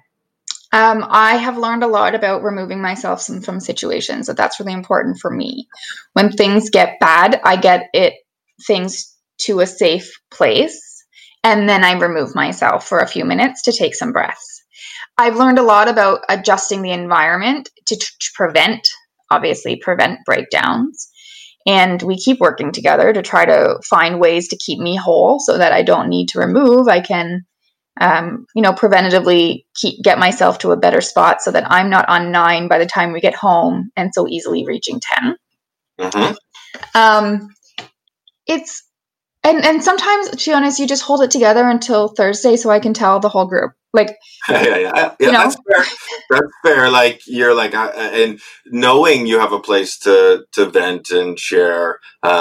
I have learned a lot about removing myself from situations. That's really important for me. When things get bad, I get things to a safe place, and then I remove myself for a few minutes to take some breaths. I've learned a lot about adjusting the environment to prevent breakdowns. And we keep working together to try to find ways to keep me whole so that I don't need to remove. I can preventatively get myself to a better spot so that I'm not on 9 by the time we get home and so easily reaching 10. Mm-hmm. It's, and sometimes, to be honest, you just hold it together until Thursday so I can tell the whole group. Like, yeah, that's fair. That's fair. Like, you're like, and knowing you have a place to vent and share,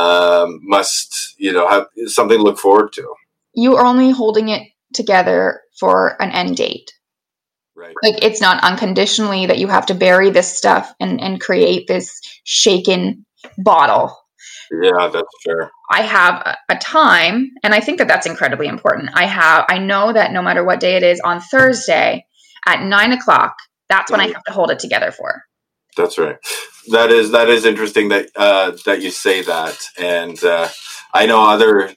must, have something to look forward to. You are only holding it together for an end date. Right. Like, it's not unconditionally that you have to bury this stuff and create this shaken bottle. Yeah, that's fair. I have a time, and I think that that's incredibly important. I know that no matter what day it is, on Thursday at 9:00, that's when I have to hold it together for. That's right. That is interesting that you say that. And I know other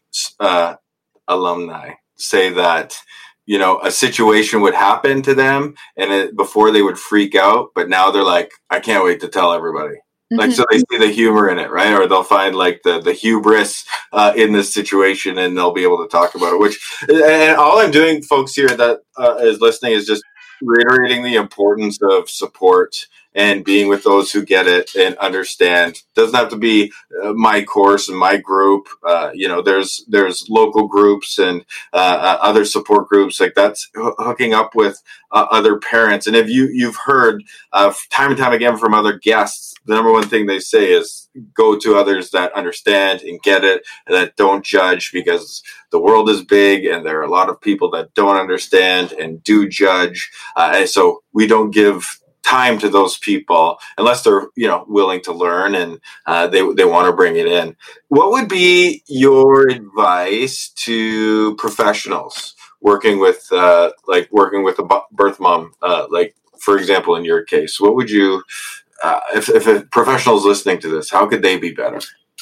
alumni say that, a situation would happen to them and before they would freak out, but now they're like, I can't wait to tell everybody. Mm-hmm. Like, so they see the humor in it, right? Or they'll find like the hubris in this situation, and they'll be able to talk about it. And all I'm doing, folks here that is listening, is just reiterating the importance of support and being with those who get it and understand. Doesn't have to be my course and my group. There's local groups and other support groups. Like, that's hooking up with other parents. And if you've heard time and time again from other guests, the number one thing they say is go to others that understand and get it and that don't judge, because the world is big and there are a lot of people that don't understand and do judge. And so we don't give time to those people unless they're willing to learn and they want to bring it in. What would be your advice to professionals working with a birth mom, like, for example, in your case? What would you if a professional is listening to this, how could they be better?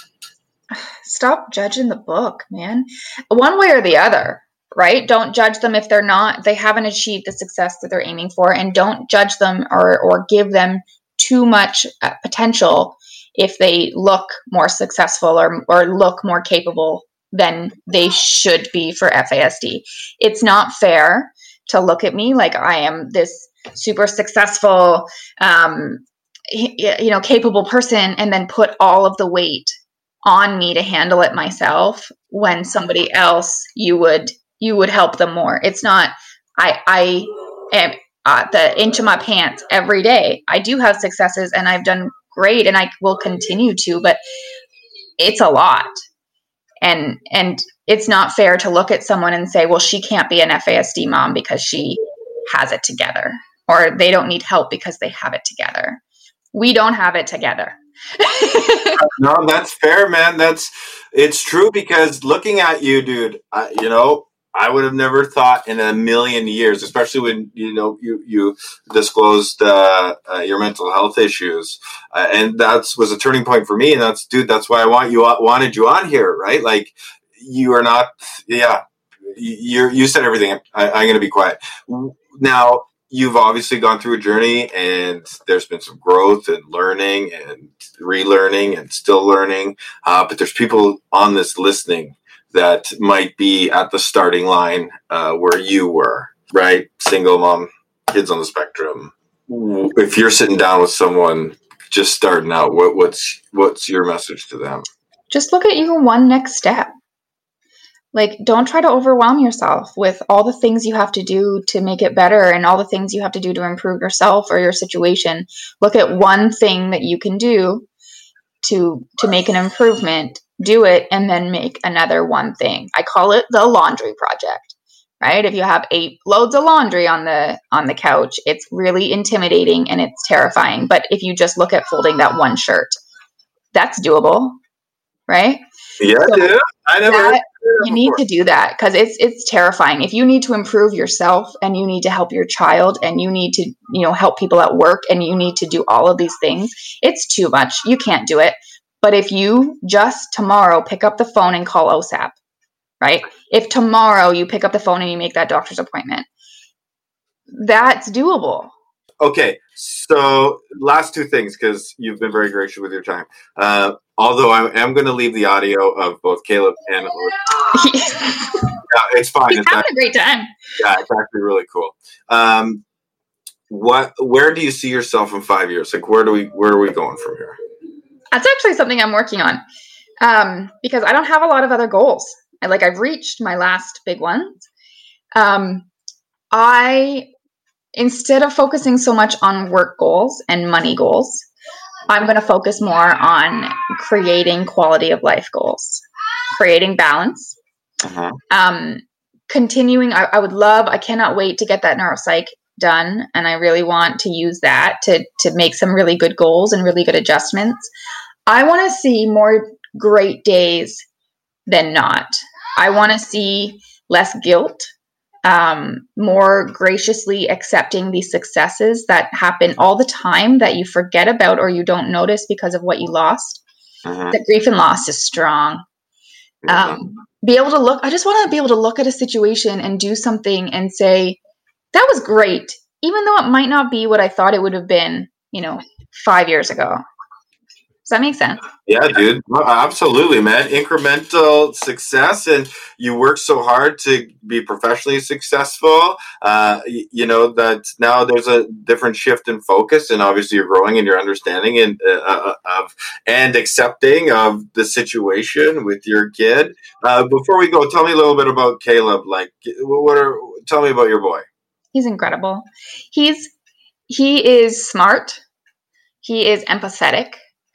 Stop judging the book, man. One way or the other. Right? Don't judge them if they haven't achieved the success that they're aiming for, and don't judge them or give them too much potential if they look more successful or look more capable than they should be for FASD. It's not fair to look at me like I am this super successful, capable person and then put all of the weight on me to handle it myself, when somebody else you would help them more. It's not, I am the inch of my pants every day. I do have successes and I've done great and I will continue to, but it's a lot. And it's not fair to look at someone and say, well, she can't be an FASD mom because she has it together, or they don't need help because they have it together. We don't have it together. No, that's fair, man. It's true, because looking at you, dude, I would have never thought in a million years, especially when you disclosed your mental health issues, and that was a turning point for me. And that's why I wanted you on here, right? Like, you are not, you said everything. I'm going to be quiet now. You've obviously gone through a journey, and there's been some growth and learning and relearning and still learning. But there's people on this listening that might be at the starting line where you were, right? Single mom, kids on the spectrum. If you're sitting down with someone, just starting out, what's your message to them? Just look at your one next step. Like, don't try to overwhelm yourself with all the things you have to do to make it better and all the things you have to do to improve yourself or your situation. Look at one thing that you can do to make an improvement, do it, and then make another one thing. I call it the laundry project, right? If you have 8 loads of laundry on the couch, it's really intimidating and it's terrifying. But if you just look at folding that one shirt, that's doable, right? Yeah, so dude. I never. You need to do that because it's terrifying. If you need to improve yourself and you need to help your child and you need to, help people at work and you need to do all of these things, it's too much. You can't do it. But if you just tomorrow pick up the phone and call OSAP, right? If tomorrow you pick up the phone and you make that doctor's appointment, that's doable. Okay, so last 2 things, because you've been very gracious with your time. Although I am going to leave the audio of both Caleb and it's fine. He's having a great time. Yeah, it's actually really cool. Where do you see yourself in 5 years? Like, where are we going from here? That's actually something I'm working on because I don't have a lot of other goals. I've reached my last big ones. Instead of focusing so much on work goals and money goals, I'm going to focus more on creating quality of life goals, creating balance, continuing. I cannot wait to get that neuropsych done. And I really want to use that to make some really good goals and really good adjustments. I want to see more great days than not. I want to see less guilt. More graciously accepting the successes that happen all the time that you forget about or you don't notice because of what you lost. The grief and loss is strong. Be able to look. I just want to be able to look at a situation and do something and say, that was great, even though it might not be what I thought it would have been, 5 years ago. Does that make sense? Yeah, dude. Absolutely, man. Incremental success, and you work so hard to be professionally successful. That now there's a different shift in focus, and obviously you're growing in your understanding and accepting of the situation with your kid. Before we go, tell me a little bit about Caleb. Tell me about your boy. He's incredible. He is smart. He is empathetic.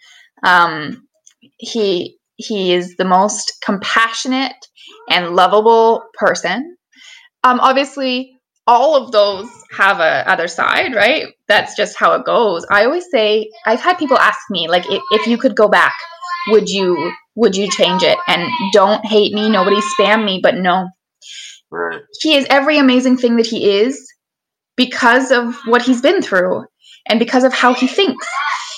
He is the most compassionate and lovable person. Obviously, all of those have a other side, right? That's just how it goes. I always say, I've had people ask me, if you could go back, would you change it? And don't hate me, nobody spam me, but no. Right. He is every amazing thing that he is because of what he's been through and because of how he thinks.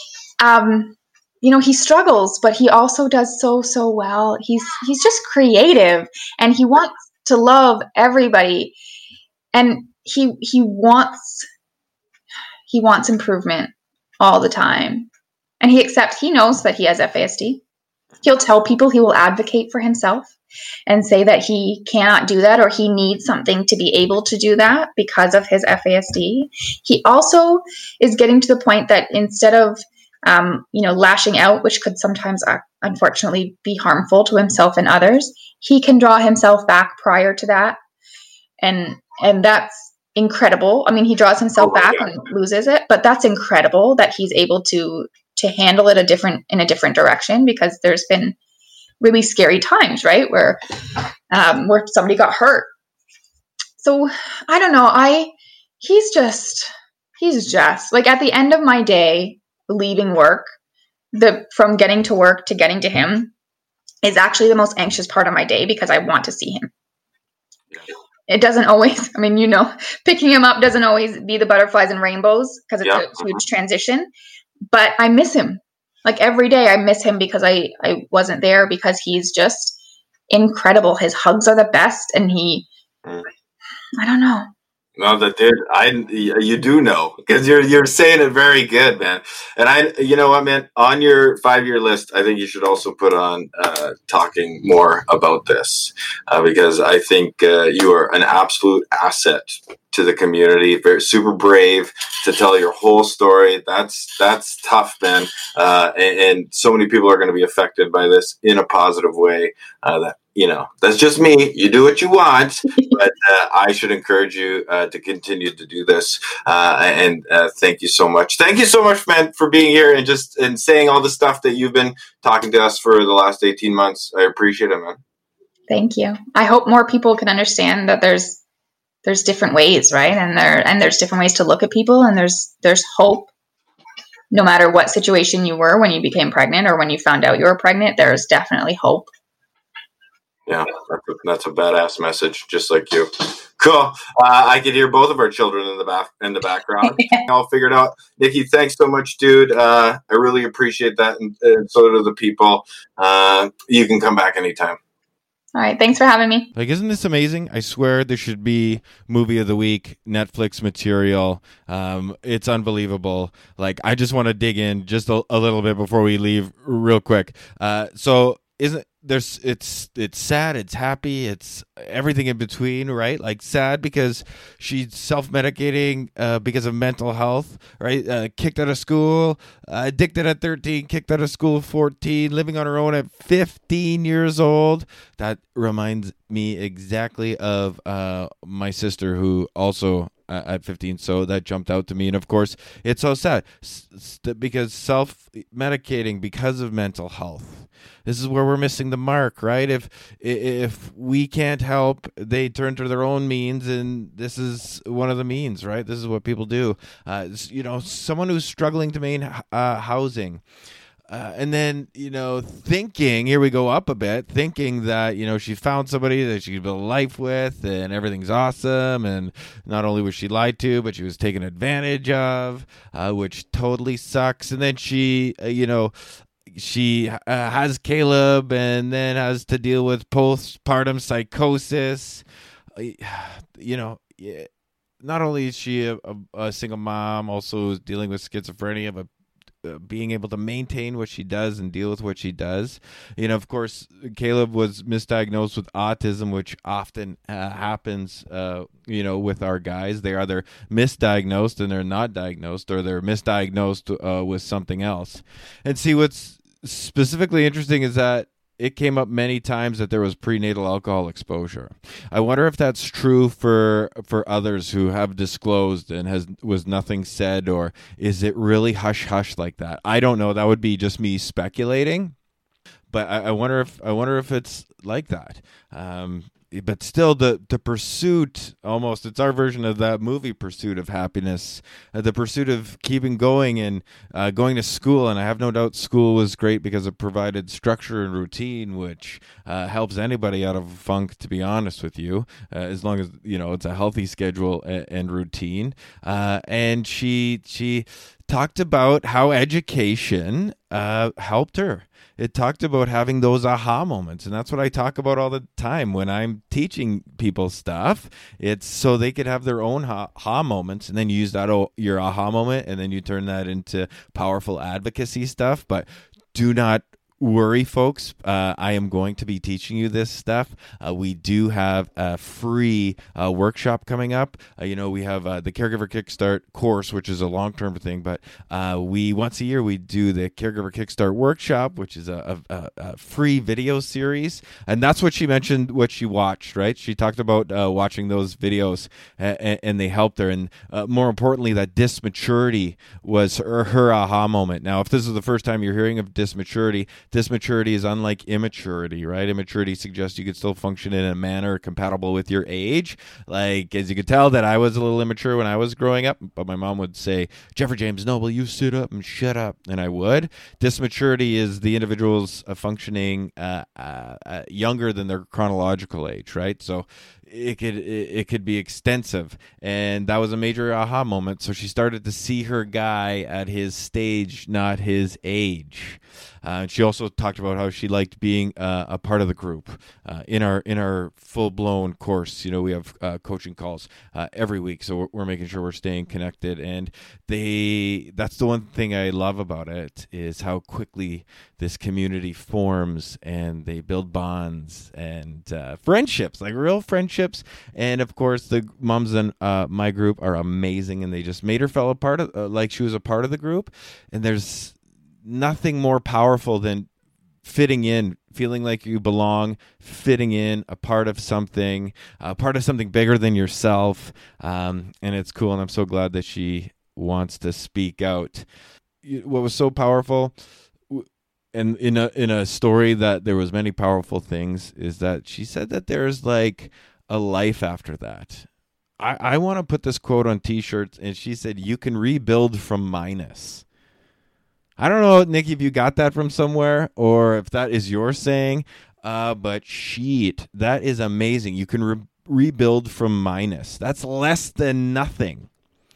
He struggles, but he also does so well. He's just creative and he wants to love everybody. And he wants improvement all the time. And he knows that he has FASD. He'll tell people, he will advocate for himself and say that he cannot do that or he needs something to be able to do that because of his FASD. He also is getting to the point that instead of lashing out, which could sometimes unfortunately be harmful to himself and others, he can draw himself back prior to that. And that's incredible. I mean, he draws himself back and loses it, but that's incredible that he's able to handle it in a different direction, because there's been really scary times, right? Where somebody got hurt. So I don't know. He's just at the end of my day, leaving work, from getting to work to getting to him is actually the most anxious part of my day because I want to see him. It doesn't always, picking him up doesn't always be the butterflies and rainbows because it's a huge transition, but I miss him. Every day I miss him because I wasn't there, because he's just incredible. His hugs are the best. And I don't know. No, you do know, because you're saying it very good, man. And you know what, man, on your 5-year list, I think you should also put on talking more about this, because I think you are an absolute asset to the community. Very super brave to tell your whole story. That's tough, man. And so many people are going to be affected by this in a positive way. That's just me. You do what you want, but I should encourage you to continue to do this. And thank you so much. Thank you so much, man, for being here and saying all the stuff that you've been talking to us for the last 18 months. I appreciate it, man. Thank you. I hope more people can understand that there's different ways, right? And there's different ways to look at people, and there's hope. No matter what situation you were when you became pregnant or when you found out you were pregnant, there's definitely hope. Yeah, that's a badass message, just like you. Cool. I could hear both of our children in the background. All figured out. Nikki, thanks so much, dude. I really appreciate that, and so do the people. You can come back anytime. All right. Thanks for having me. Like, isn't this amazing? I swear there should be movie of the week, Netflix material. It's unbelievable. Like, I just want to dig in just a little bit before we leave real quick. It's sad, it's happy, it's everything in between, right? Like, sad because she's self-medicating because of mental health, right? Kicked out of school, addicted at 13, kicked out of school at 14, living on her own at 15 years old. That reminds me exactly of my sister, who also at 15, so that jumped out to me. And of course, it's so sad because self-medicating because of mental health. This is where we're missing the mark, right? If we can't help, they turn to their own means, and this is one of the means, right? This is what people do. Someone who's struggling to maintain housing. And then, thinking, here we go up a bit, thinking that, she found somebody that she could build a life with and everything's awesome. And not only was she lied to, but she was taken advantage of, which totally sucks. And then she has Caleb and then has to deal with postpartum psychosis. Not only is she a single mom, also is dealing with schizophrenia, but being able to maintain what she does and deal with what she does. Of course, Caleb was misdiagnosed with autism, which often happens, with our guys. They're either misdiagnosed and they're not diagnosed, or they're misdiagnosed with something else. And see, what's specifically interesting is that it came up many times that there was prenatal alcohol exposure. I wonder if that's true for others who have disclosed and was nothing said, or is it really hush-hush like that? I don't know. That would be just me speculating. But I wonder if it's like that. But still, the pursuit, almost, it's our version of that movie, Pursuit of Happiness, the pursuit of keeping going and going to school. And I have no doubt school was great because it provided structure and routine, which helps anybody out of funk, to be honest with you, as long as, it's a healthy schedule and routine. And she talked about how education helped her. It talked about having those aha moments, and that's what I talk about all the time when I'm teaching people stuff. It's so they could have their own aha moments, and then you use that your aha moment, and then you turn that into powerful advocacy stuff. But do not worry, folks. I am going to be teaching you this stuff. We do have a free workshop coming up. We have the Caregiver Kickstart course, which is a long-term thing, but we once a year we do the Caregiver Kickstart workshop, which is a free video series. And that's what she mentioned, what she watched, right? She talked about watching those videos and they helped her. And more importantly, that dysmaturity was her aha moment. Now, if this is the first time you're hearing of dysmaturity is unlike immaturity, right? Immaturity suggests you could still function in a manner compatible with your age. Like, as you could tell that I was a little immature when I was growing up, but my mom would say, Jeffrey James Noble, you sit up and shut up. And I would. Dysmaturity is the individual's functioning younger than their chronological age, right? So it could be extensive, and that was a major aha moment. So she started to see her guy at his stage, not his age. She also also talked about how she liked being a part of the group in our full blown course. We have coaching calls every week, so we're making sure we're staying connected. And that's the one thing I love about it, is how quickly this community forms, and they build bonds and friendships, like real friendships. And of course, the moms in my group are amazing, and they just made her feel a part of, like she was a part of the group. And there's nothing more powerful than fitting in, feeling like you belong, fitting in, a part of something bigger than yourself. And it's cool, and I'm so glad that she wants to speak out. What was so powerful, and in a story that there was many powerful things, is that she said that there's like a life after that. I want to put this quote on t-shirts, and she said, you can rebuild from minus. I don't know, Nikki, if you got that from somewhere or if that is your saying, but sheet, that is amazing. You can rebuild from minus. That's less than nothing.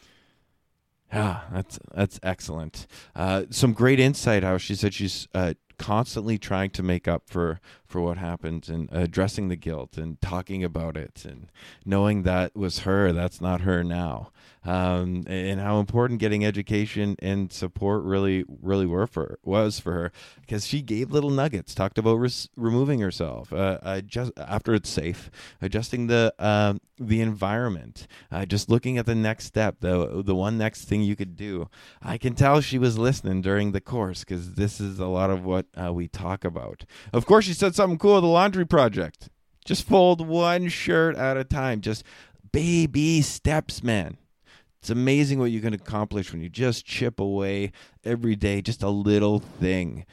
Yeah, that's excellent. Some great insight how she said she's constantly trying to make up for what happened, and addressing the guilt and talking about it, and knowing that was her, that's not her now. And how important getting education and support really was for her, because she gave little nuggets, talked about removing herself just after it's safe, adjusting the environment, just looking at the next step, the one next thing you could do. I can tell she was listening during the course, because this is a lot of what we talk about. Of course, she said something cool, the laundry project. Just fold one shirt at a time. Just baby steps, man. It's amazing what you can accomplish when you just chip away every day, just a little thing.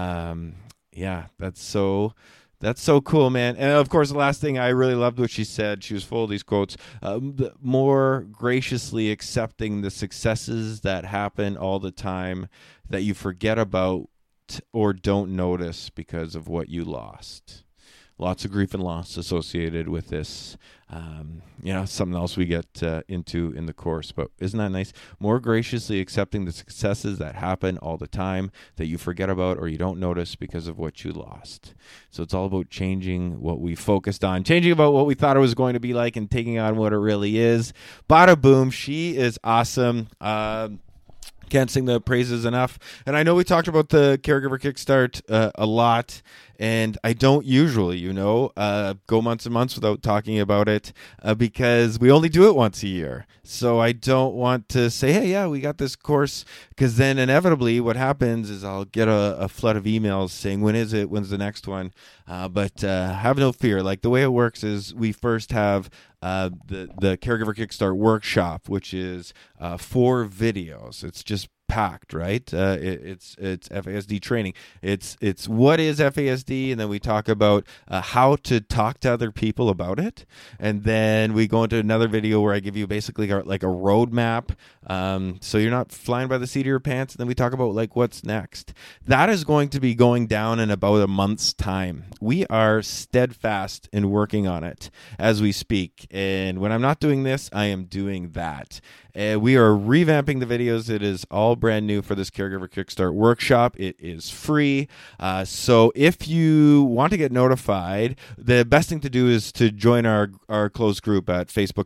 Yeah, that's so cool, man. And of course, the last thing, I really loved what she said. She was full of these quotes. More graciously accepting the successes that happen all the time that you forget about or don't notice because of what you lost. Lots of grief and loss associated with this. Something else we get into in the course. But isn't that nice? More graciously accepting the successes that happen all the time that you forget about or you don't notice because of what you lost. So it's all about changing what we focused on, changing about what we thought it was going to be like, and taking on what it really is. Bada boom. She is awesome. Can't sing the praises enough. And I know we talked about the Caregiver Kickstart a lot, and I don't usually, go months and months without talking about it because we only do it once a year. So I don't want to say, hey, yeah, we got this course, because then inevitably what happens is I'll get a flood of emails saying, when is it? When's the next one? But have no fear. Like, the way it works is we first have the Caregiver Kickstart workshop, which is 4 videos. It's just packed, right? It's FASD training. It's what is FASD, and then we talk about how to talk to other people about it, and then we go into another video where I give you basically like a roadmap, so you're not flying by the seat of your pants. And then we talk about like what's next. That is going to be going down in about a month's time. We are steadfast in working on it as we speak, and when I'm not doing this, I am doing that. We are revamping the videos. It is all brand new for this Caregiver Kickstart workshop. It is free. So if you want to get notified, the best thing to do is to join our closed group at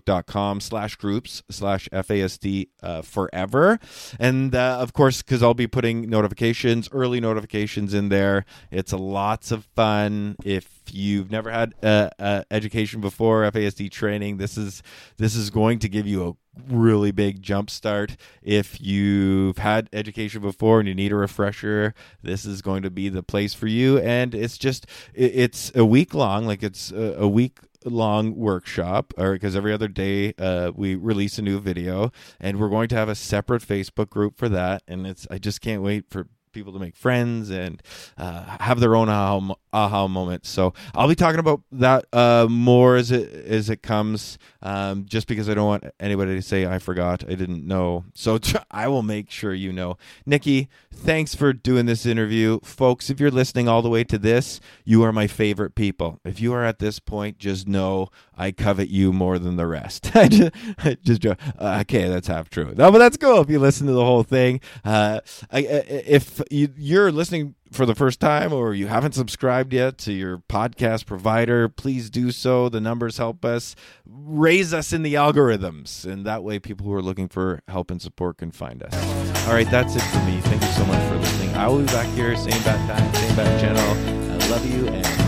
facebook.com/groups/FASD forever. And of course, because I'll be putting early notifications in there. It's lots of fun. If you've never had education before, FASD training, this is going to give you a really big jump start. If you've had education before and you need a refresher, this is going to be the place for you. And it's a week long, long workshop, or because every other day we release a new video, and we're going to have a separate Facebook group for that. And I just can't wait for people to make friends and have their own aha moment. So I'll be talking about that more as it comes, just because I don't want anybody to say I forgot, I didn't know. So I will make sure you know. Nikki, thanks for doing this interview. Folks, if you're listening all the way to this, you are my favorite people. If you are at this point, just know I covet you more than the rest. Okay, that's half true. No, but that's cool if you listen to the whole thing. If you're listening for the first time or you haven't subscribed yet to your podcast provider, please do so. The numbers help us raise us in the algorithms, and that way people who are looking for help and support can find us. All right, that's it for me. Thank you so much for listening. I will be back here, same bat time, same bat channel. I love you, and